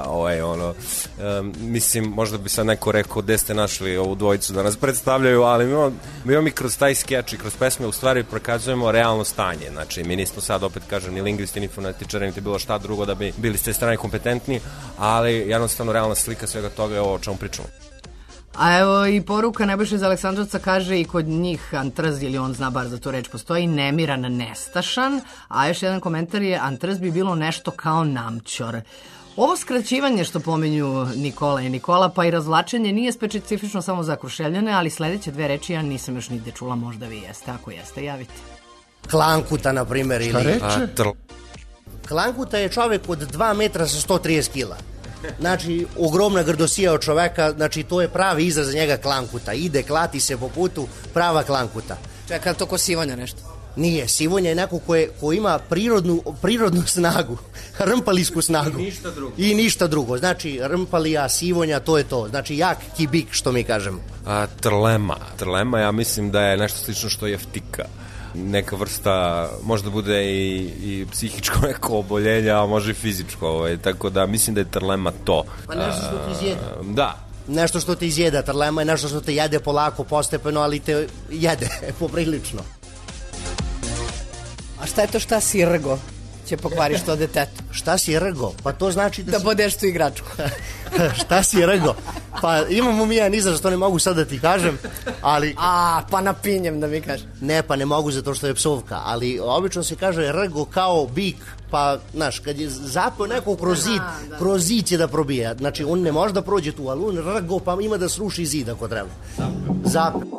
mislim, možda bi sad neko rekao gde ste našli ovu dvojicu da nas predstavljaju, ali mi imamo i kroz taj skeč i kroz pesme u stvari prokazujemo realno stanje, znači mi nismo sad opet kažem ni lingvisti, ni fonetičari, niti bilo šta drugo da bi bili s te strane kompetentni, ali jednostavno realna slika svega toga je ovo o čemu pričamo. A evo i poruka Nebojše iz Aleksandrovca kaže i kod njih antrz, ili on zna bar za tu reč postoji, nemiran, nestašan, a još jedan komentar je antrz bi bilo nešto kao namćor. Ovo skraćivanje što pominju Nikola i Nikola, pa i razvlačenje nije specifično samo za Kruševljane, ali sledeće dve reči ja nisam još nigde čula, možda vi jeste, ako jeste, javite. Klankuta, na primjer, ili... Šta reče? Klankuta je čovek od 2 metra sa 130 kila. Znači, ogromna grdosija od čoveka, znači to je pravi izraz za njega klankuta. Ide, klati se po putu, prava klankuta. Čekaj, to ko sivonja nešto? Nije, sivonja je neko ko ima prirodnu snagu, rmpalijsku snagu. I ništa drugo. Znači, rmpalija, sivonja, to je to. Znači, jak kibik, što mi kažemo. Trlema, ja mislim da je nešto slično što je ftika. Neka vrsta, možda bude i psihičko neko oboljenje, a može i fizičko, tako da mislim da je trlema to. Pa nešto što te izjede. Da. Nešto što te izjeda, trlema je nešto što te jede polako, postepeno, ali te jede poprilično. A šta je to šta sirgo? će pokvariš to detetu. Šta si rego? Pa to znači da bodeš tu igračku. Šta si rego? Pa imamo mi jedan izraz, što ne mogu sad da ti kažem, ali... Pa napinjem da mi kažem. Ne, pa ne mogu zato što je psovka, ali obično se kaže rego kao bik, pa, znaš, kad je zapeo neko kroz zid će da probije. Znači, on ne može da prođe tu, ali on rego, pa ima da sruši zid ako treba. Zapeo.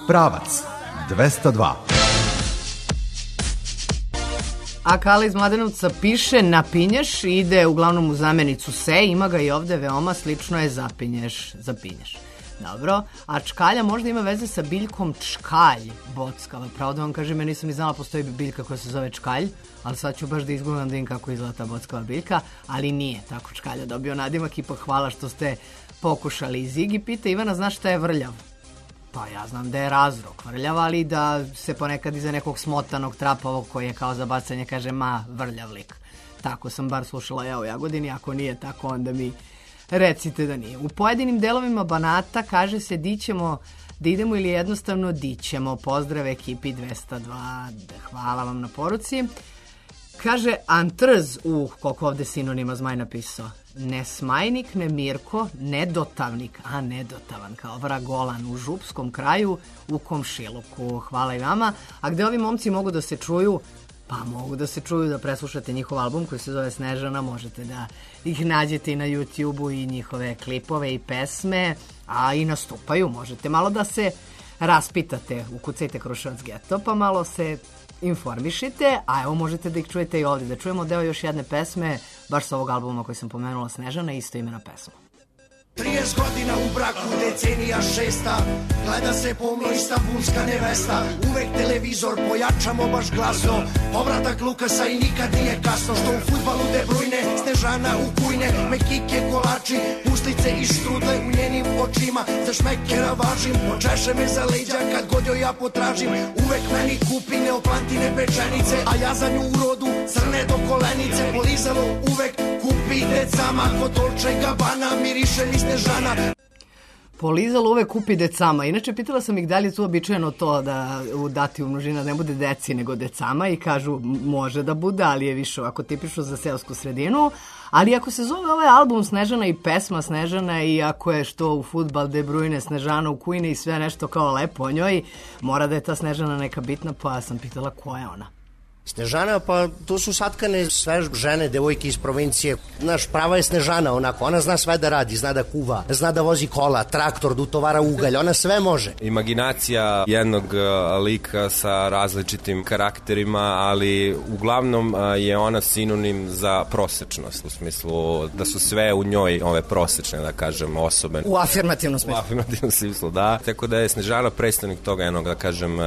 Pravac 202. A Kala iz Mladenovca piše napinješ, ide uglavnom u zamenicu se, ima ga i ovde, veoma slično je zapinješ. Dobro, a čkalja možda ima veze sa biljkom čkalj, bockava. Pravo da vam kažem, ja nisam ni znala postoji biljka koja se zove čkalj, ali sad ću baš da izgledam da vidim kako izgleda ta bockava biljka, ali nije tako čkalja dobio nadimak, ipak hvala što ste pokušali. Zigi pita, Ivana, znaš šta je vrljav? Pa ja znam da je razrok vrljav, ali da se ponekad iza nekog smotanog trapavog koji je kao za bacanje kaže ma vrljav lik. Tako sam bar slušala ja u Jagodini, ako nije tako onda mi recite da nije. U pojedinim delovima Banata kaže se dićemo da idemo ili jednostavno dićemo. Pozdrav ekipi 202, hvala vam na poruci. Kaže Antrz, koliko ovde sinonima Zmaj napisao. Nesmajnik, nemirko, nedotavnik, a nedotavan, kao vragolan u župskom kraju u komšiluku. Hvala i vama. A gde ovi momci mogu da se čuju? Pa mogu da se čuju, da preslušate njihov album koji se zove Snežana, možete da ih nađete i na YouTube-u i njihove klipove i pesme, a i nastupaju, možete malo da se raspitate, ukucajte Kruševac Geto, pa malo se informišite, a evo možete da ih čujete i ovdje, da čujemo deo još jedne pesme, baš sa ovog albuma koji sam pomenula, Snežana, isto imena pesma. 30 godina u braku, decenija 6. Gleda se pomno istanbulska nevesta. Uvek televizor pojačamo baš glasno. Povratak Lukasa i nikad nije kasno. Što u fudbalu De Bruyne, Snežana u kujne, mekike kolači, pustice i štrudle u njenim očima. Za šmekera važim, počeše me za leđa kad god joj ja potražim. Uvek meni kupi neoplantine pečenice, a ja za nju urodu crne do kolenice. Polizalo uvek kupi decama, kod Dolce Gabbana miriše mi Snežana. Polizalo uvek kupi decama. Inače, pitala sam ih da li je tu običajno to da u dati u množina ne bude deci nego decama i kažu može da bude, ali je više ovako tipično za seosku sredinu. Ali ako se zove ovaj album Snežana i pesma Snežana i ako je što u fudbal De Bruyne, Snežana u kujne i sve nešto kao lepo o njoj, mora da je ta Snežana neka bitna, pa sam pitala ko je ona. Snežana, pa to su satkane sve žene, devojke iz provincije. Znaš, prava je Snežana, onako. Ona zna sve da radi, zna da kuva, zna da vozi kola, traktor, da utovara ugalj, ona sve može. Imaginacija jednog lika sa različitim karakterima, ali uglavnom je ona sinonim za prosečnost, u smislu da su sve u njoj ove prosečne, da kažem, osobe. U afirmativnom smislu. U afirmativnom smislu, da. Tako da je Snežana predstavnik toga jednog, da kažem,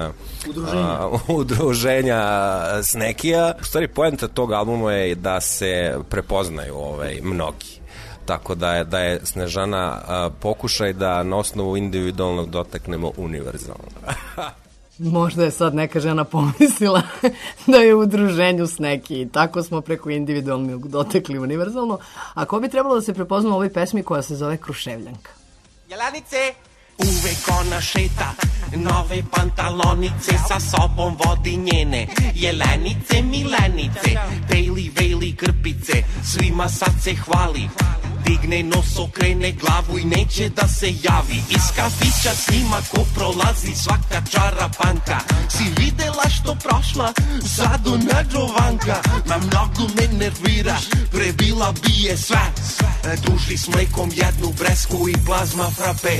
udruženja Snekija. U stvari, poenta tog albuma je da se prepoznaju mnogi. Tako da je Snežana pokušaj da na osnovu individualnog dotaknemo univerzalno. Možda je sad neka žena pomislila da je u udruženju Sneki i tako smo preko individualnog dotekli univerzalno. A ko bi trebalo da se prepozna u ovoj pesmi koja se zove Kruševljanka? Jelenice! Uvek ona šeta, nove pantalonice, sa sobom vodi njene jelenice, milenice, pejli, vejli, krpice, svima sad se hvali. Digne nos, okrene glavu i neće da se javi. Iz kafića s njima ko prolazi svaka čarapanka. Si videla što prošla zadu na Jovanka. Na mnogo me nerviraš, prebila bije sve. Duži s mlekom jednu bresku i plazma frape.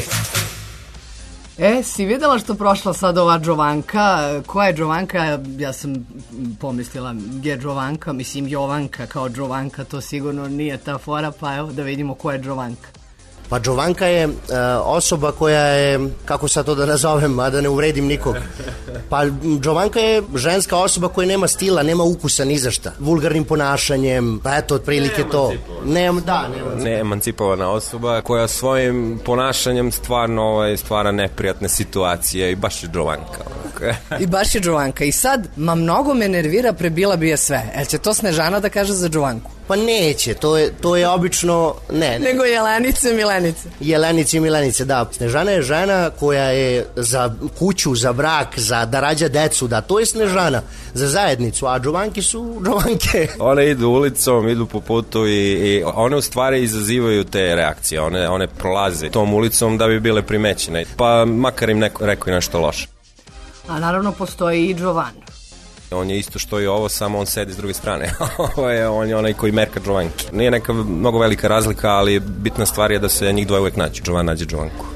Si videla što prošla sad ova Jovanka? Koja je Jovanka? Ja sam pomislila je Jovanka, mislim Jovanka kao Jovanka, to sigurno nije ta fora, pa evo da vidimo koja je Jovanka. Pa Jovanka je osoba koja je, kako sad to da nazovem, a da ne uvredim nikog. Pa Jovanka je ženska osoba koja nema stila, nema ukusa ni za šta. Vulgarnim ponašanjem, pa eto, otprilike to. Neemancipovana osoba koja svojim ponašanjem stvarno stvara neprijatne situacije i baš je Jovanka. I baš je Jovanka. I sad, mnogo me nervira, prebila bi je sve. El će to Snežana da kaže za Jovanku? Pa neće, to je obično, ne. Nego Jelenice, milenice. Jelenice i milenice, da. Snežana je žena koja je za kuću, za brak, za da rađa decu, da, to je Snežana, za zajednicu, a Jovanke su Jovanke. One idu ulicom, idu po putu i one u stvari izazivaju te reakcije, one prolaze tom ulicom da bi bile primećene, pa makar im neko rekao i nešto loše. A naravno postoji i Jovan. On je isto što i ovo, samo on sedi s druge strane. On je onaj koji merka Jovanki. Nije neka mnogo velika razlika, ali bitna stvar je da se njih dvoje uvek nađu. Jovan nađe Jovanku.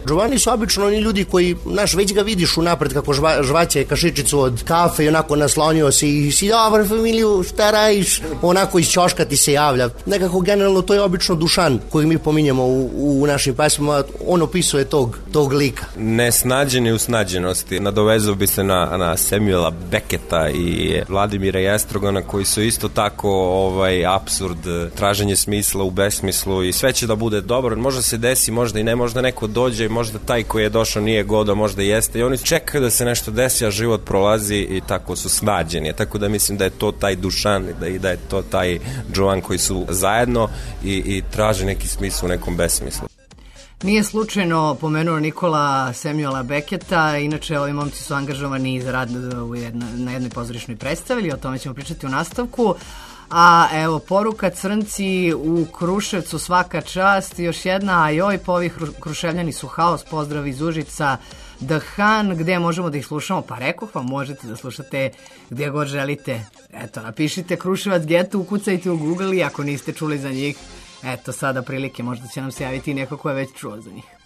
Giovanni su obično oni ljudi koji, znaš, već ga vidiš unapred kako žvaće kašičicu od kafe i onako naslonio se i si dobar familiju, šta radiš? Onako iz ćoška ti se javlja. Nekako generalno to je obično Dušan kojeg mi pominjemo u našim pesmama, on opisuje tog lika. Nesnađeni u snađenosti. Nadovezao bi se na Samuela Becketa i Vladimira Jestrogana koji su isto tako apsurd, traženje smisla u besmislu i sve će da bude dobro. Možda se desi, možda i ne, možda neko dođe, možda taj koji je došao nije godo, možda jeste i oni čekaju da se nešto desi, a život prolazi i tako su snađeni. Tako da mislim da je to taj Dušan i da je to taj Jovan koji su zajedno i traže neki smisl u nekom besmislu. Nije slučajno pomenuo Nikola Samuela Becketa, inače ovi momci su angažovani za rad na jednoj pozorišnoj predstavi, o tome ćemo pričati u nastavku. A evo, poruka Crnci u Kruševcu, svaka čast, još jedna, a joj, pa ovi Kruševljani su haos, pozdrav iz Užica, The Han, gde možemo da ih slušamo? Pa rekoh vam, možete da slušate gdje god želite. Eto, napišite Kruševac Geto, ukucajte u Google i ako niste čuli za njih, eto sada prilike, možda će nam se javiti neko ko je već čuo za njih.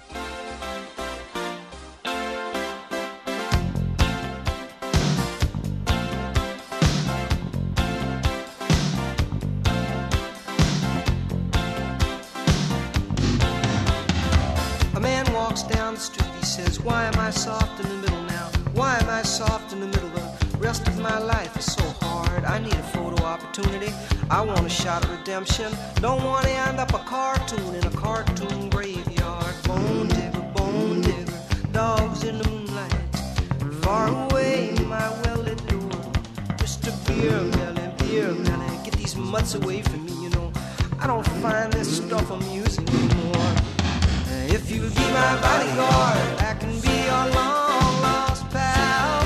Why am I soft in the middle now? Why am I soft in the middle? The rest of my life is so hard. I need a photo opportunity. I want a shot at redemption. Don't want to end up a cartoon in a cartoon graveyard. Bone digger, dogs in the moonlight. Far away, my well-lit door. Mr. Beer Melly, get these mutts away from me, you know. I don't find this stuff amusing anymore. If you'll be my bodyguard, I can be your long-lost pal.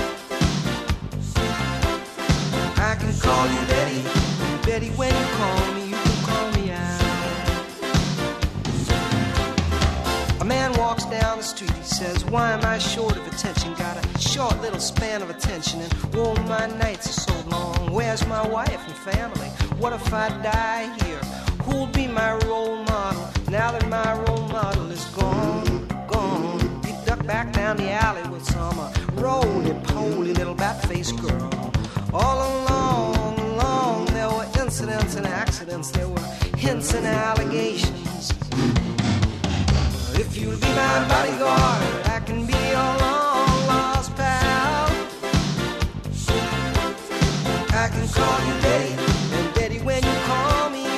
I can call you Betty, Betty, when you call me, you can call me out. A man walks down the street, he says, why am I short of attention? Got a short little span of attention, and oh, my nights are so long. Where's my wife and family? What if I die here? Who'll be my role model now that my role model is gone? He ducked back down the alley with some roly-poly little bat-faced girl. All along, there were incidents and accidents, there were hints and allegations. If you'll be my bodyguard, I can be your long-lost pal. I can call you Betty, and Betty, when you call me,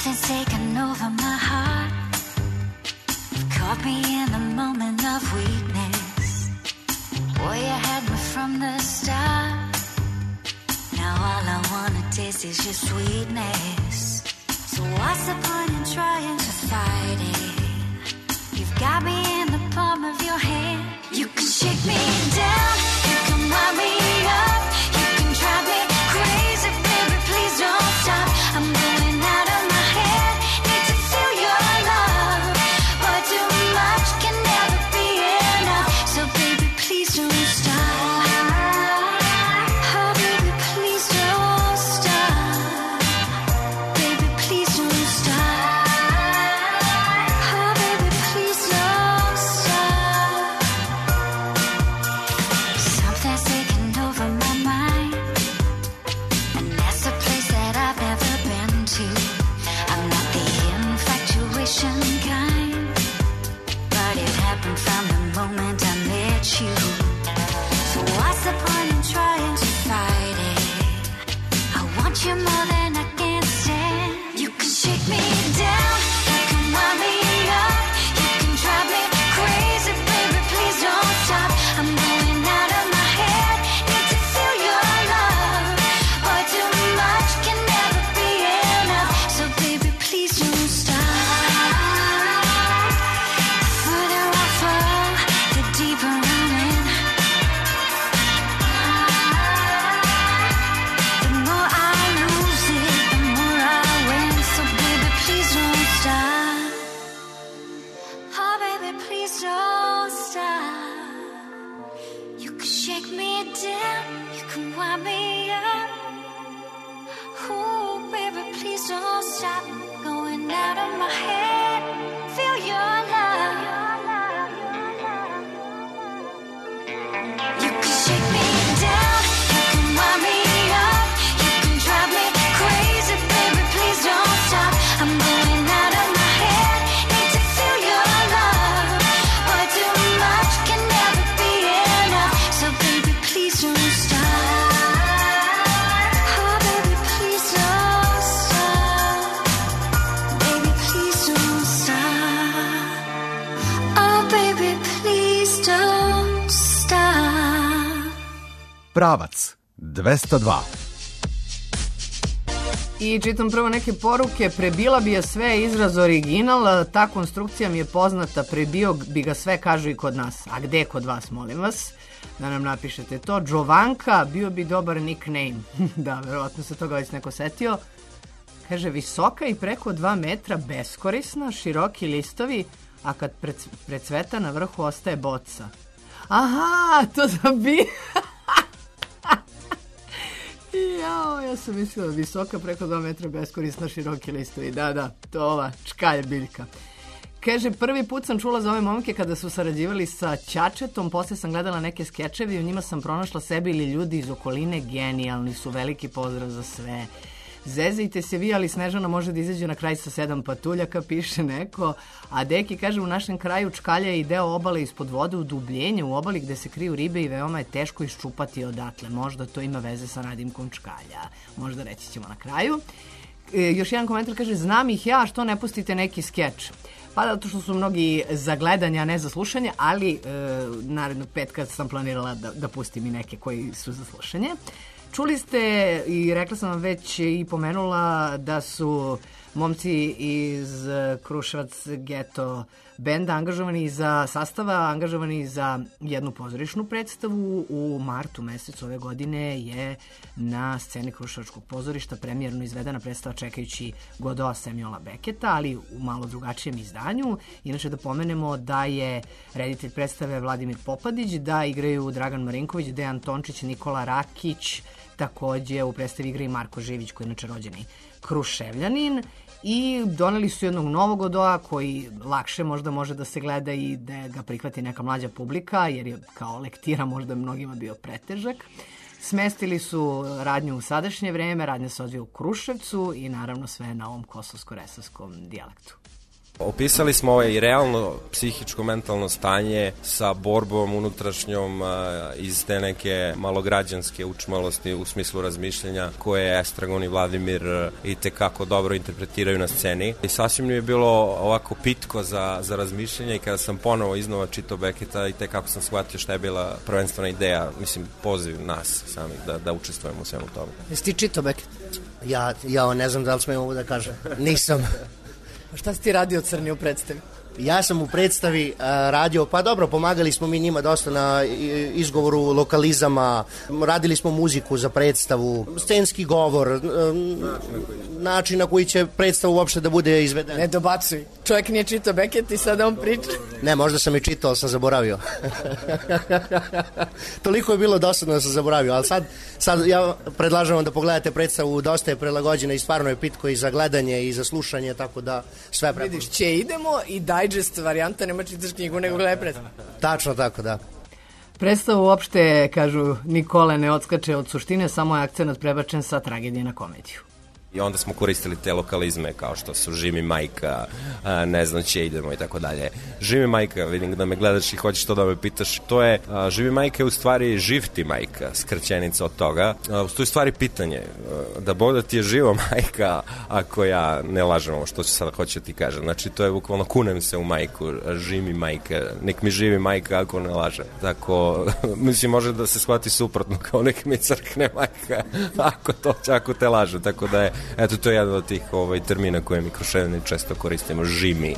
Something's taken over my heart. You've caught me in a moment of weakness. Boy, you had me from the start. Now all I wanna taste is your sweetness. So what's the point in trying to fight it? You've got me in the palm of your hand. You can shake me down, you can wind me up, you can drive me crazy, baby, please don't stop. I'm going out of my head, need to feel your love, but too much can never be enough. So baby, please don't stop. Oh baby, please don't stop. Baby, please don't stop. Oh baby, please don't stop. Something's taking over my mind, and that's a place that I've never been to. I'm not the infatuation kind, but it happened from the moment I met you. So what's the point in trying to fight it? I want you more than I can stand. You can shake me down, you can wind me up, you can drive me crazy, baby, please don't stop. I'm going out of my head, need to feel your love, but too much can never be enough. So baby, please don't stop. The further I fall, the deeper I'm in. The more I lose it, the more I win. So baby, please don't stop. Oh baby, please don't stop. You can shake me down, you can wind me up. Ooh, baby, please don't stop. Going out of my head, feel your love. You can shake me down, you can wind me up, you can drive me crazy, baby, please don't stop. I'm going out of my head, need to feel your love, but too much can never be enough. So baby, please don't stop. Oh baby, please don't stop. Baby, please don't stop. Oh baby, please don't stop. Pravac 202. I čitam prvo neke poruke. Prebila bi je sve, izraz original, ta konstrukcija mi je poznata, prebio bi ga sve, kažu i kod nas. A gde kod vas, molim vas, da nam napišete to. Jovanka, bio bi dobar nickname. Da, verovatno se toga već neko setio. Kaže, visoka i preko 2 metra, beskorisna, široki listovi, a kad precveta na vrhu ostaje boca. Aha, to sam bi... Jao, ja sam mislila visoka, preko 2 metra, beskorisna, široki listovi. Da, to ova čkalj biljka. Kaže, prvi put sam čula za ove momke kada su sarađivali sa Ćačetom, posle sam gledala neke skečevi i u njima sam pronašla sebe ili ljudi iz okoline, genijalni su, veliki pozdrav za sve. Zezajte se vi, ali Snežana može da izađe na kraj sa 7 patuljaka, piše neko. A Deki kaže, u našem kraju čkalja je i deo obale ispod vode, udubljenje u obali gde se kriju ribe i veoma je teško iščupati odatle. Možda to ima veze sa nadimkom čkalja. Možda reći ćemo na kraju. Još jedan komentar kaže, znam ih ja, što ne pustite neki skeč? Pa zato što su mnogi za gledanje, a ne za slušanje, ali narednog petka sam planirala da pustim i neke koji su za slušanje. Čuli ste i rekla sam vam već i pomenula da su momci iz Kruševac Geto benda angažovani za sastava, angažovani za jednu pozorišnu predstavu. U martu mesecu ove godine je na sceni Kruševačkog pozorišta premijerno izvedena predstava Čekajući Godoa Samuela Becketa, ali u malo drugačijem izdanju. Inače da pomenemo da je reditelj predstave Vladimir Popadić, da igraju Dragan Marinković, Dejan Tončić, Nikola Rakić, takođe u predstavi igra i Marko Živić, koji je inače rođeni Kruševljanin. I doneli su jednog novog Godoa koji lakše možda može da se gleda i da ga prihvati neka mlađa publika, jer je kao lektira možda mnogima bio pretežak. Smestili su radnju u sadašnje vreme, radnja se odvija u Kruševcu i naravno sve na ovom kosovsko-resavskom dijalektu. Opisali smo ovaj realno psihičko-mentalno stanje sa borbom unutrašnjom iz te neke malograđanske učmalosti u smislu razmišljanja koje Estragon i Vladimir i tekako dobro interpretiraju na sceni. I sasvim mi je bilo ovako pitko za razmišljanje i kada sam ponovo iznova čitao Becketa i tekako sam shvatio šta je bila prvenstvena ideja, mislim poziv nas samih da učestvujemo u svemu tome. Jesi ti čitao Becketa? Ja ne znam da li smijem ovo da kažem. Nisam. A šta si ti radio Crni u predstavi? Ja sam u predstavi radio, pa dobro, pomagali smo mi njima dosta na izgovoru lokalizama, radili smo muziku za predstavu, scenski govor, način na koji će predstavu uopšte da bude izvedena. Ne dobacuj, čovjek nije čitao Beckett i sada on priča. Ne, možda sam i čitao, ali sam zaboravio. Toliko je bilo dosadno da sam zaboravio, ali sad ja predlažem vam da pogledate predstavu, dosta je prilagođena i stvarno je pitko i za gledanje i za slušanje, tako da sve preporučujem. Vidiš, će idemo i digest varijanta, nema čitaš knjigu nego gledaj predstavu. Tačno tako, da. Predstavu uopšte, kažu, Nikole ne odskače od suštine, samo je akcenat prebačen sa tragedije na komediju. I onda smo koristili te lokalizme kao što su Žimi majka, ne znam će idemo i tako dalje. Žimi majka, vidim da me gledaš i hoćeš to da me pitaš, to je, Žimi majka je u stvari živti majka, skraćenica od toga. To je u stvari pitanje, da Bog da ti je živa majka ako ja ne lažem ovo što ću sada hoću ti kažem. Znači to je bukvalno kunem se u majku, Žimi majka, nek mi živi majka ako ne laže. Tako, mislim može da se shvati suprotno kao nek mi crkne majka ako te laže, tako da je eto, to je jedan od tih termina koje mi Kruševljani često koristimo, žimi.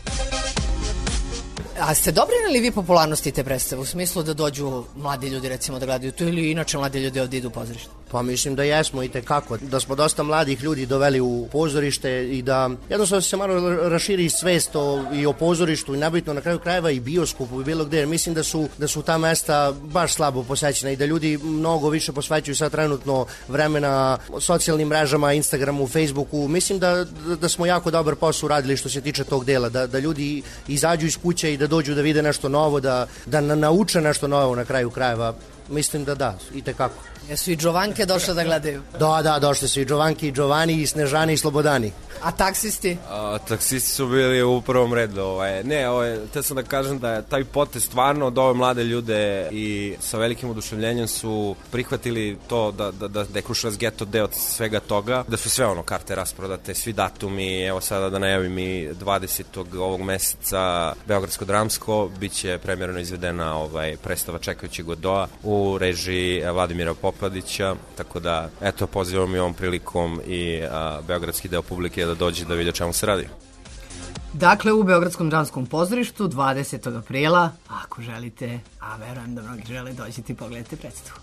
A ste doprineli vi popularnosti te predstave u smislu da dođu mladi ljudi recimo da gledaju to ili inače mladi ljudi ovdje idu u pozorište? Pa mislim da jesmo i tekako, da smo dosta mladih ljudi doveli u pozorište i da jednostavno se malo raširi svest i o pozorištu i nabitno na kraju krajeva i bioskopu i bilo gde. Mislim da su ta mesta baš slabo posećena i da ljudi mnogo više posvećuju sad trenutno vremena socijalnim mrežama, Instagramu, Facebooku. Mislim da smo jako dobar posao uradili što se tiče tog dela, da ljudi izađu iz kuće i da dođu da vide nešto novo, da nauče nešto novo na kraju krajeva. Mislim da, i tekako. Jesu i Đovanke došle da gledaju? Da, došli su i Đovanki, i Đovani, i Snežani, i Slobodani. A taksisti? Taksisti su bili u prvom redu. Te sam da kažem da je taj potez stvarno od ove mlade ljude i sa velikim oduševljenjem su prihvatili to da je Kruševac geto deo od svega toga, da su sve karte rasprodate, svi datumi, evo sada da najavim i 20. ovog meseca Beogradsko dramsko, bit će premjerno izvedena predstava Čekajući Godoa u režiji Vladimira Popladića, tako da eto pozivam i ovom prilikom i beogradski deo publike da dođe da vidi o čemu se radi. Dakle, u Beogradskom dramskom pozorištu 20. aprila, ako želite, a verujem da mnogi žele, dođite i pogledajte predstavu.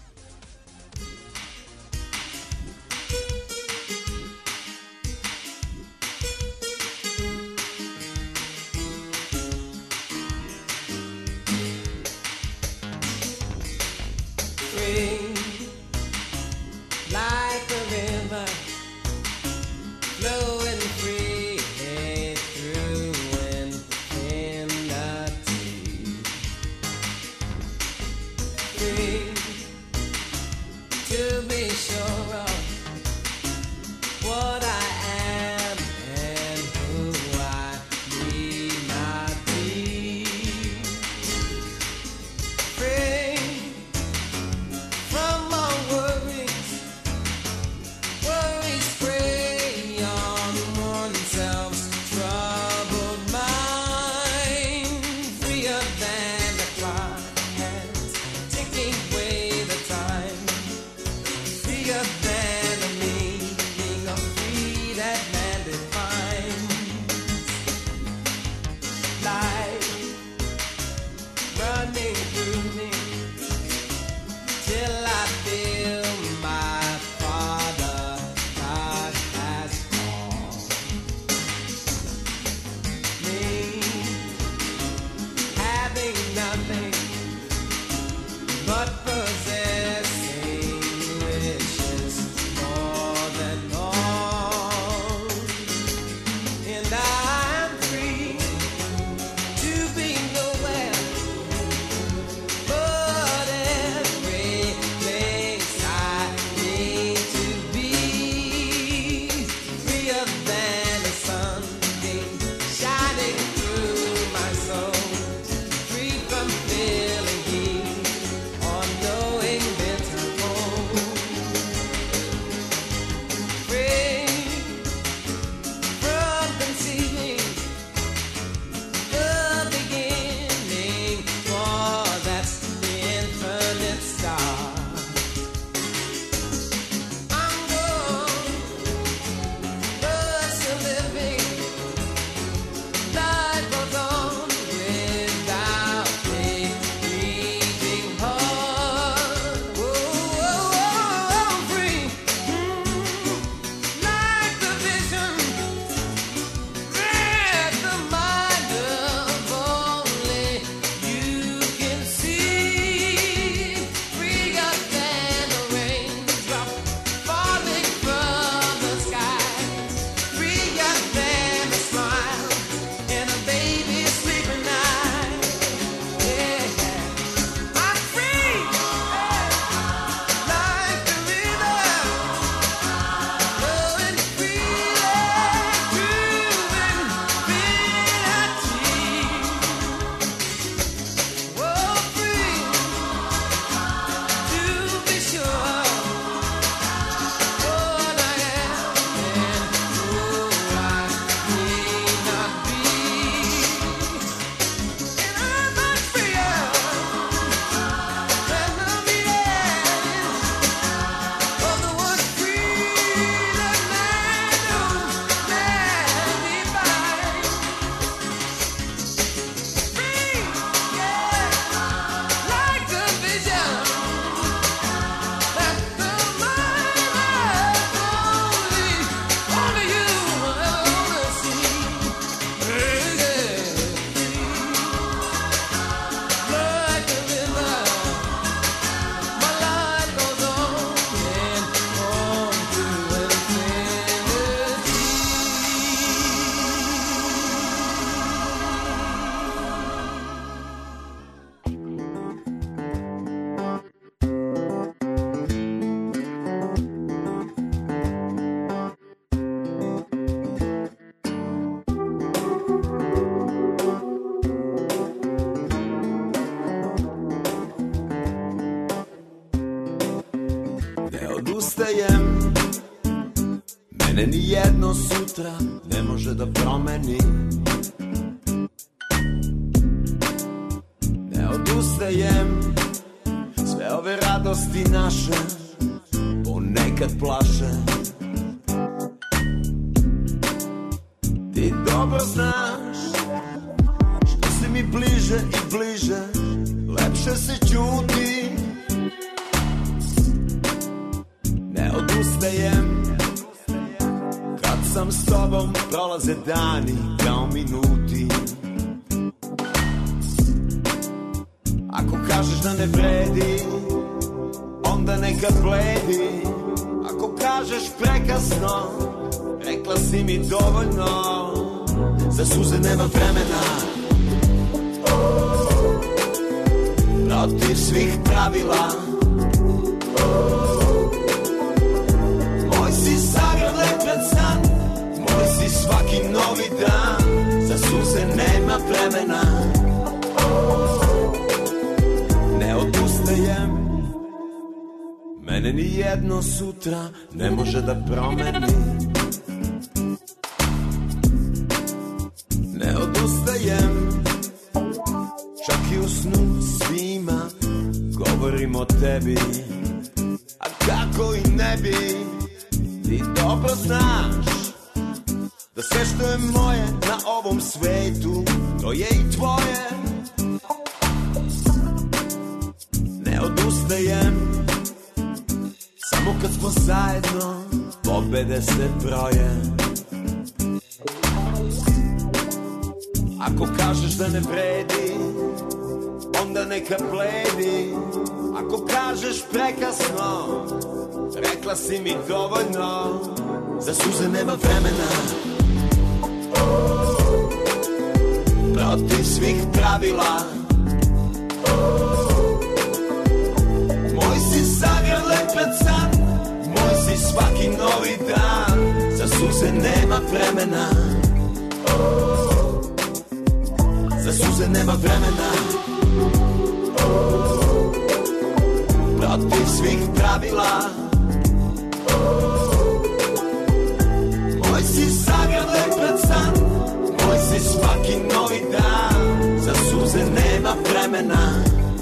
Like a river flowing free through infinity. Free Mene ni jedno sutra ne može da promeni. Ne odustajem, sve ove radosti naše ponekad plaše. Ti dobro znaš, što si mi bliže i bliže, lepše se ćuti. Ne odustajem, kad sam s tobom prolaze dani kao minuti. Ako kažeš da ne vredi, onda neka bledi. Ako kažeš prekasno, rekla si mi dovoljno. Za suze nema vremena, protiv svih pravila. Moj si zagrad lepred san, moj si svaki novi dan. Za suze nema vremena, ne odustajem. Mene ni jedno sutra ne može da promeni. Ne odustajem, čak i u snu svima govorim o tebi. A kako i ne bi, ti dobro znaš da sve što je moje na ovom svetu, to je i tvoje. Ne odustajem, samo kad smo zajedno, pobede se broje. Ako kažeš da ne vredi, onda neka bledi. Ako kažeš prekasno, rekla si mi dovoljno. Za suze nema vremena, protiv svih pravila. Moj si zagrad leped san, moj si svaki novi dan. Za suze nema vremena, za suze nema vremena, protiv svih pravila. Moj si zagrad leped san, moj si svaki novi dan. Za suze nema vremena.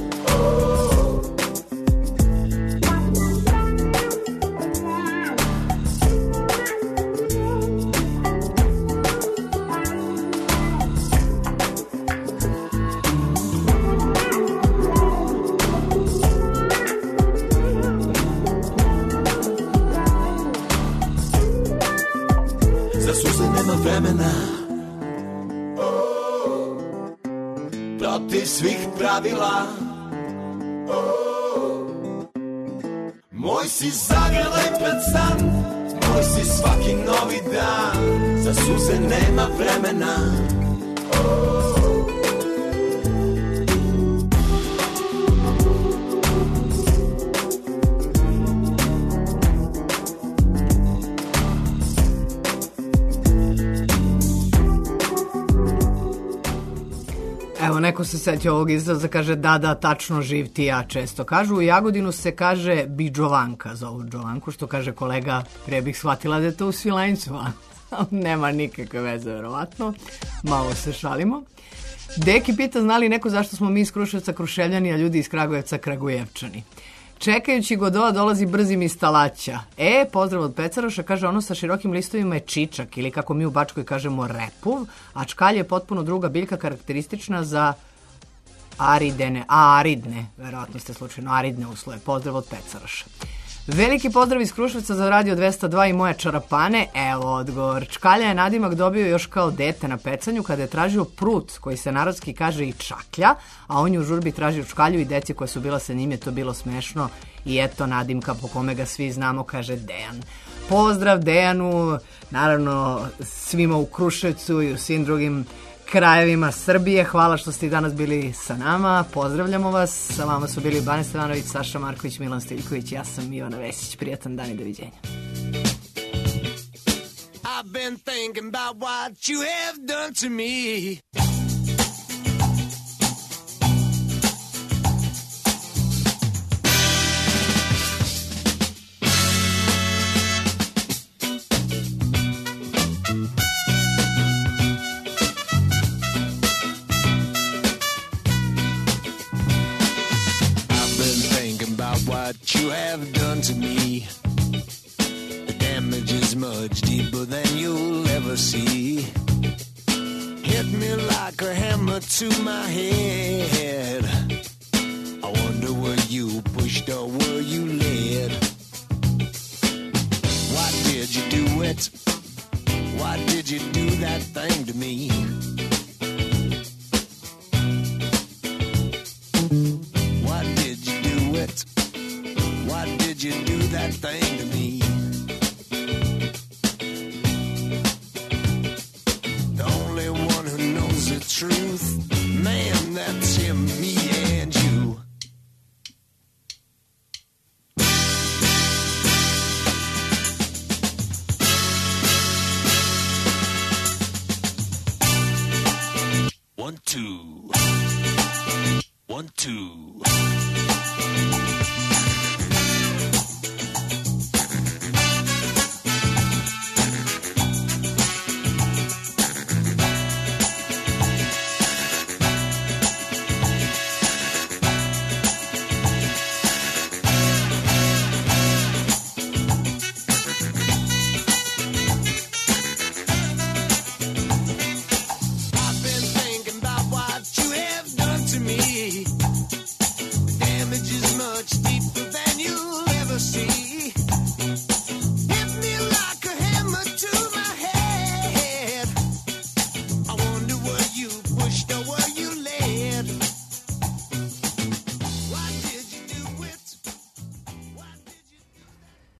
Protiv svih pravila. Moj si zagrad leped san, moj si svaki novi dan. Za suze nema vremena. Evo, neko se seća ovog izraza, kaže da, tačno, živ ti ja, često kažu. U Jagodinu se kaže Bidžovanka, zovu Džovanku, što kaže kolega, prije bih shvatila da je to u Svilajncu, a nema nikakve veze, verovatno. Malo se šalimo. Deki pita, zna li neko zašto smo mi iz Kruševca Kruševljani, a ljudi iz Kragujevca Kragujevčani? Čekajući Godova dolazi brzim iz Stalaća. Pozdrav od Pecaroša, kaže, ono sa širokim listovima je čičak, ili kako mi u Bačkoj kažemo repuv, a čkalj je potpuno druga biljka karakteristična za aridne, verovatno ste slučajno, aridne uslove. Pozdrav od Pecaroša. Veliki pozdrav iz Kruševca za Radio 202 i moje čarapane. Evo odgovor. Čkalja je nadimak dobio još kao dete na pecanju kada je tražio prut, koji se narodski kaže i čaklja, a on je u žurbi tražio čkalju i deci koja su bila sa njim je to bilo smešno i eto nadimka po kome ga svi znamo, kaže Dejan. Pozdrav Dejanu, naravno svima u Kruševcu i u svim drugim krajevima Srbije. Hvala što ste danas bili sa nama. Pozdravljamo vas. Sa vama su bili Bane Stevanović, Saša Marković, Milan Stiljković. Ja sam Ivana Vesić. Prijatan dan i doviđenja. I've been thinking about what you have done to me. damage is much deeper than you'll ever see. Hit me like a hammer to my head. I wonder were you pushed or were you led? Why did you do it? Why did you do that thing to me? Why did you do it? Why did you do that thing to me?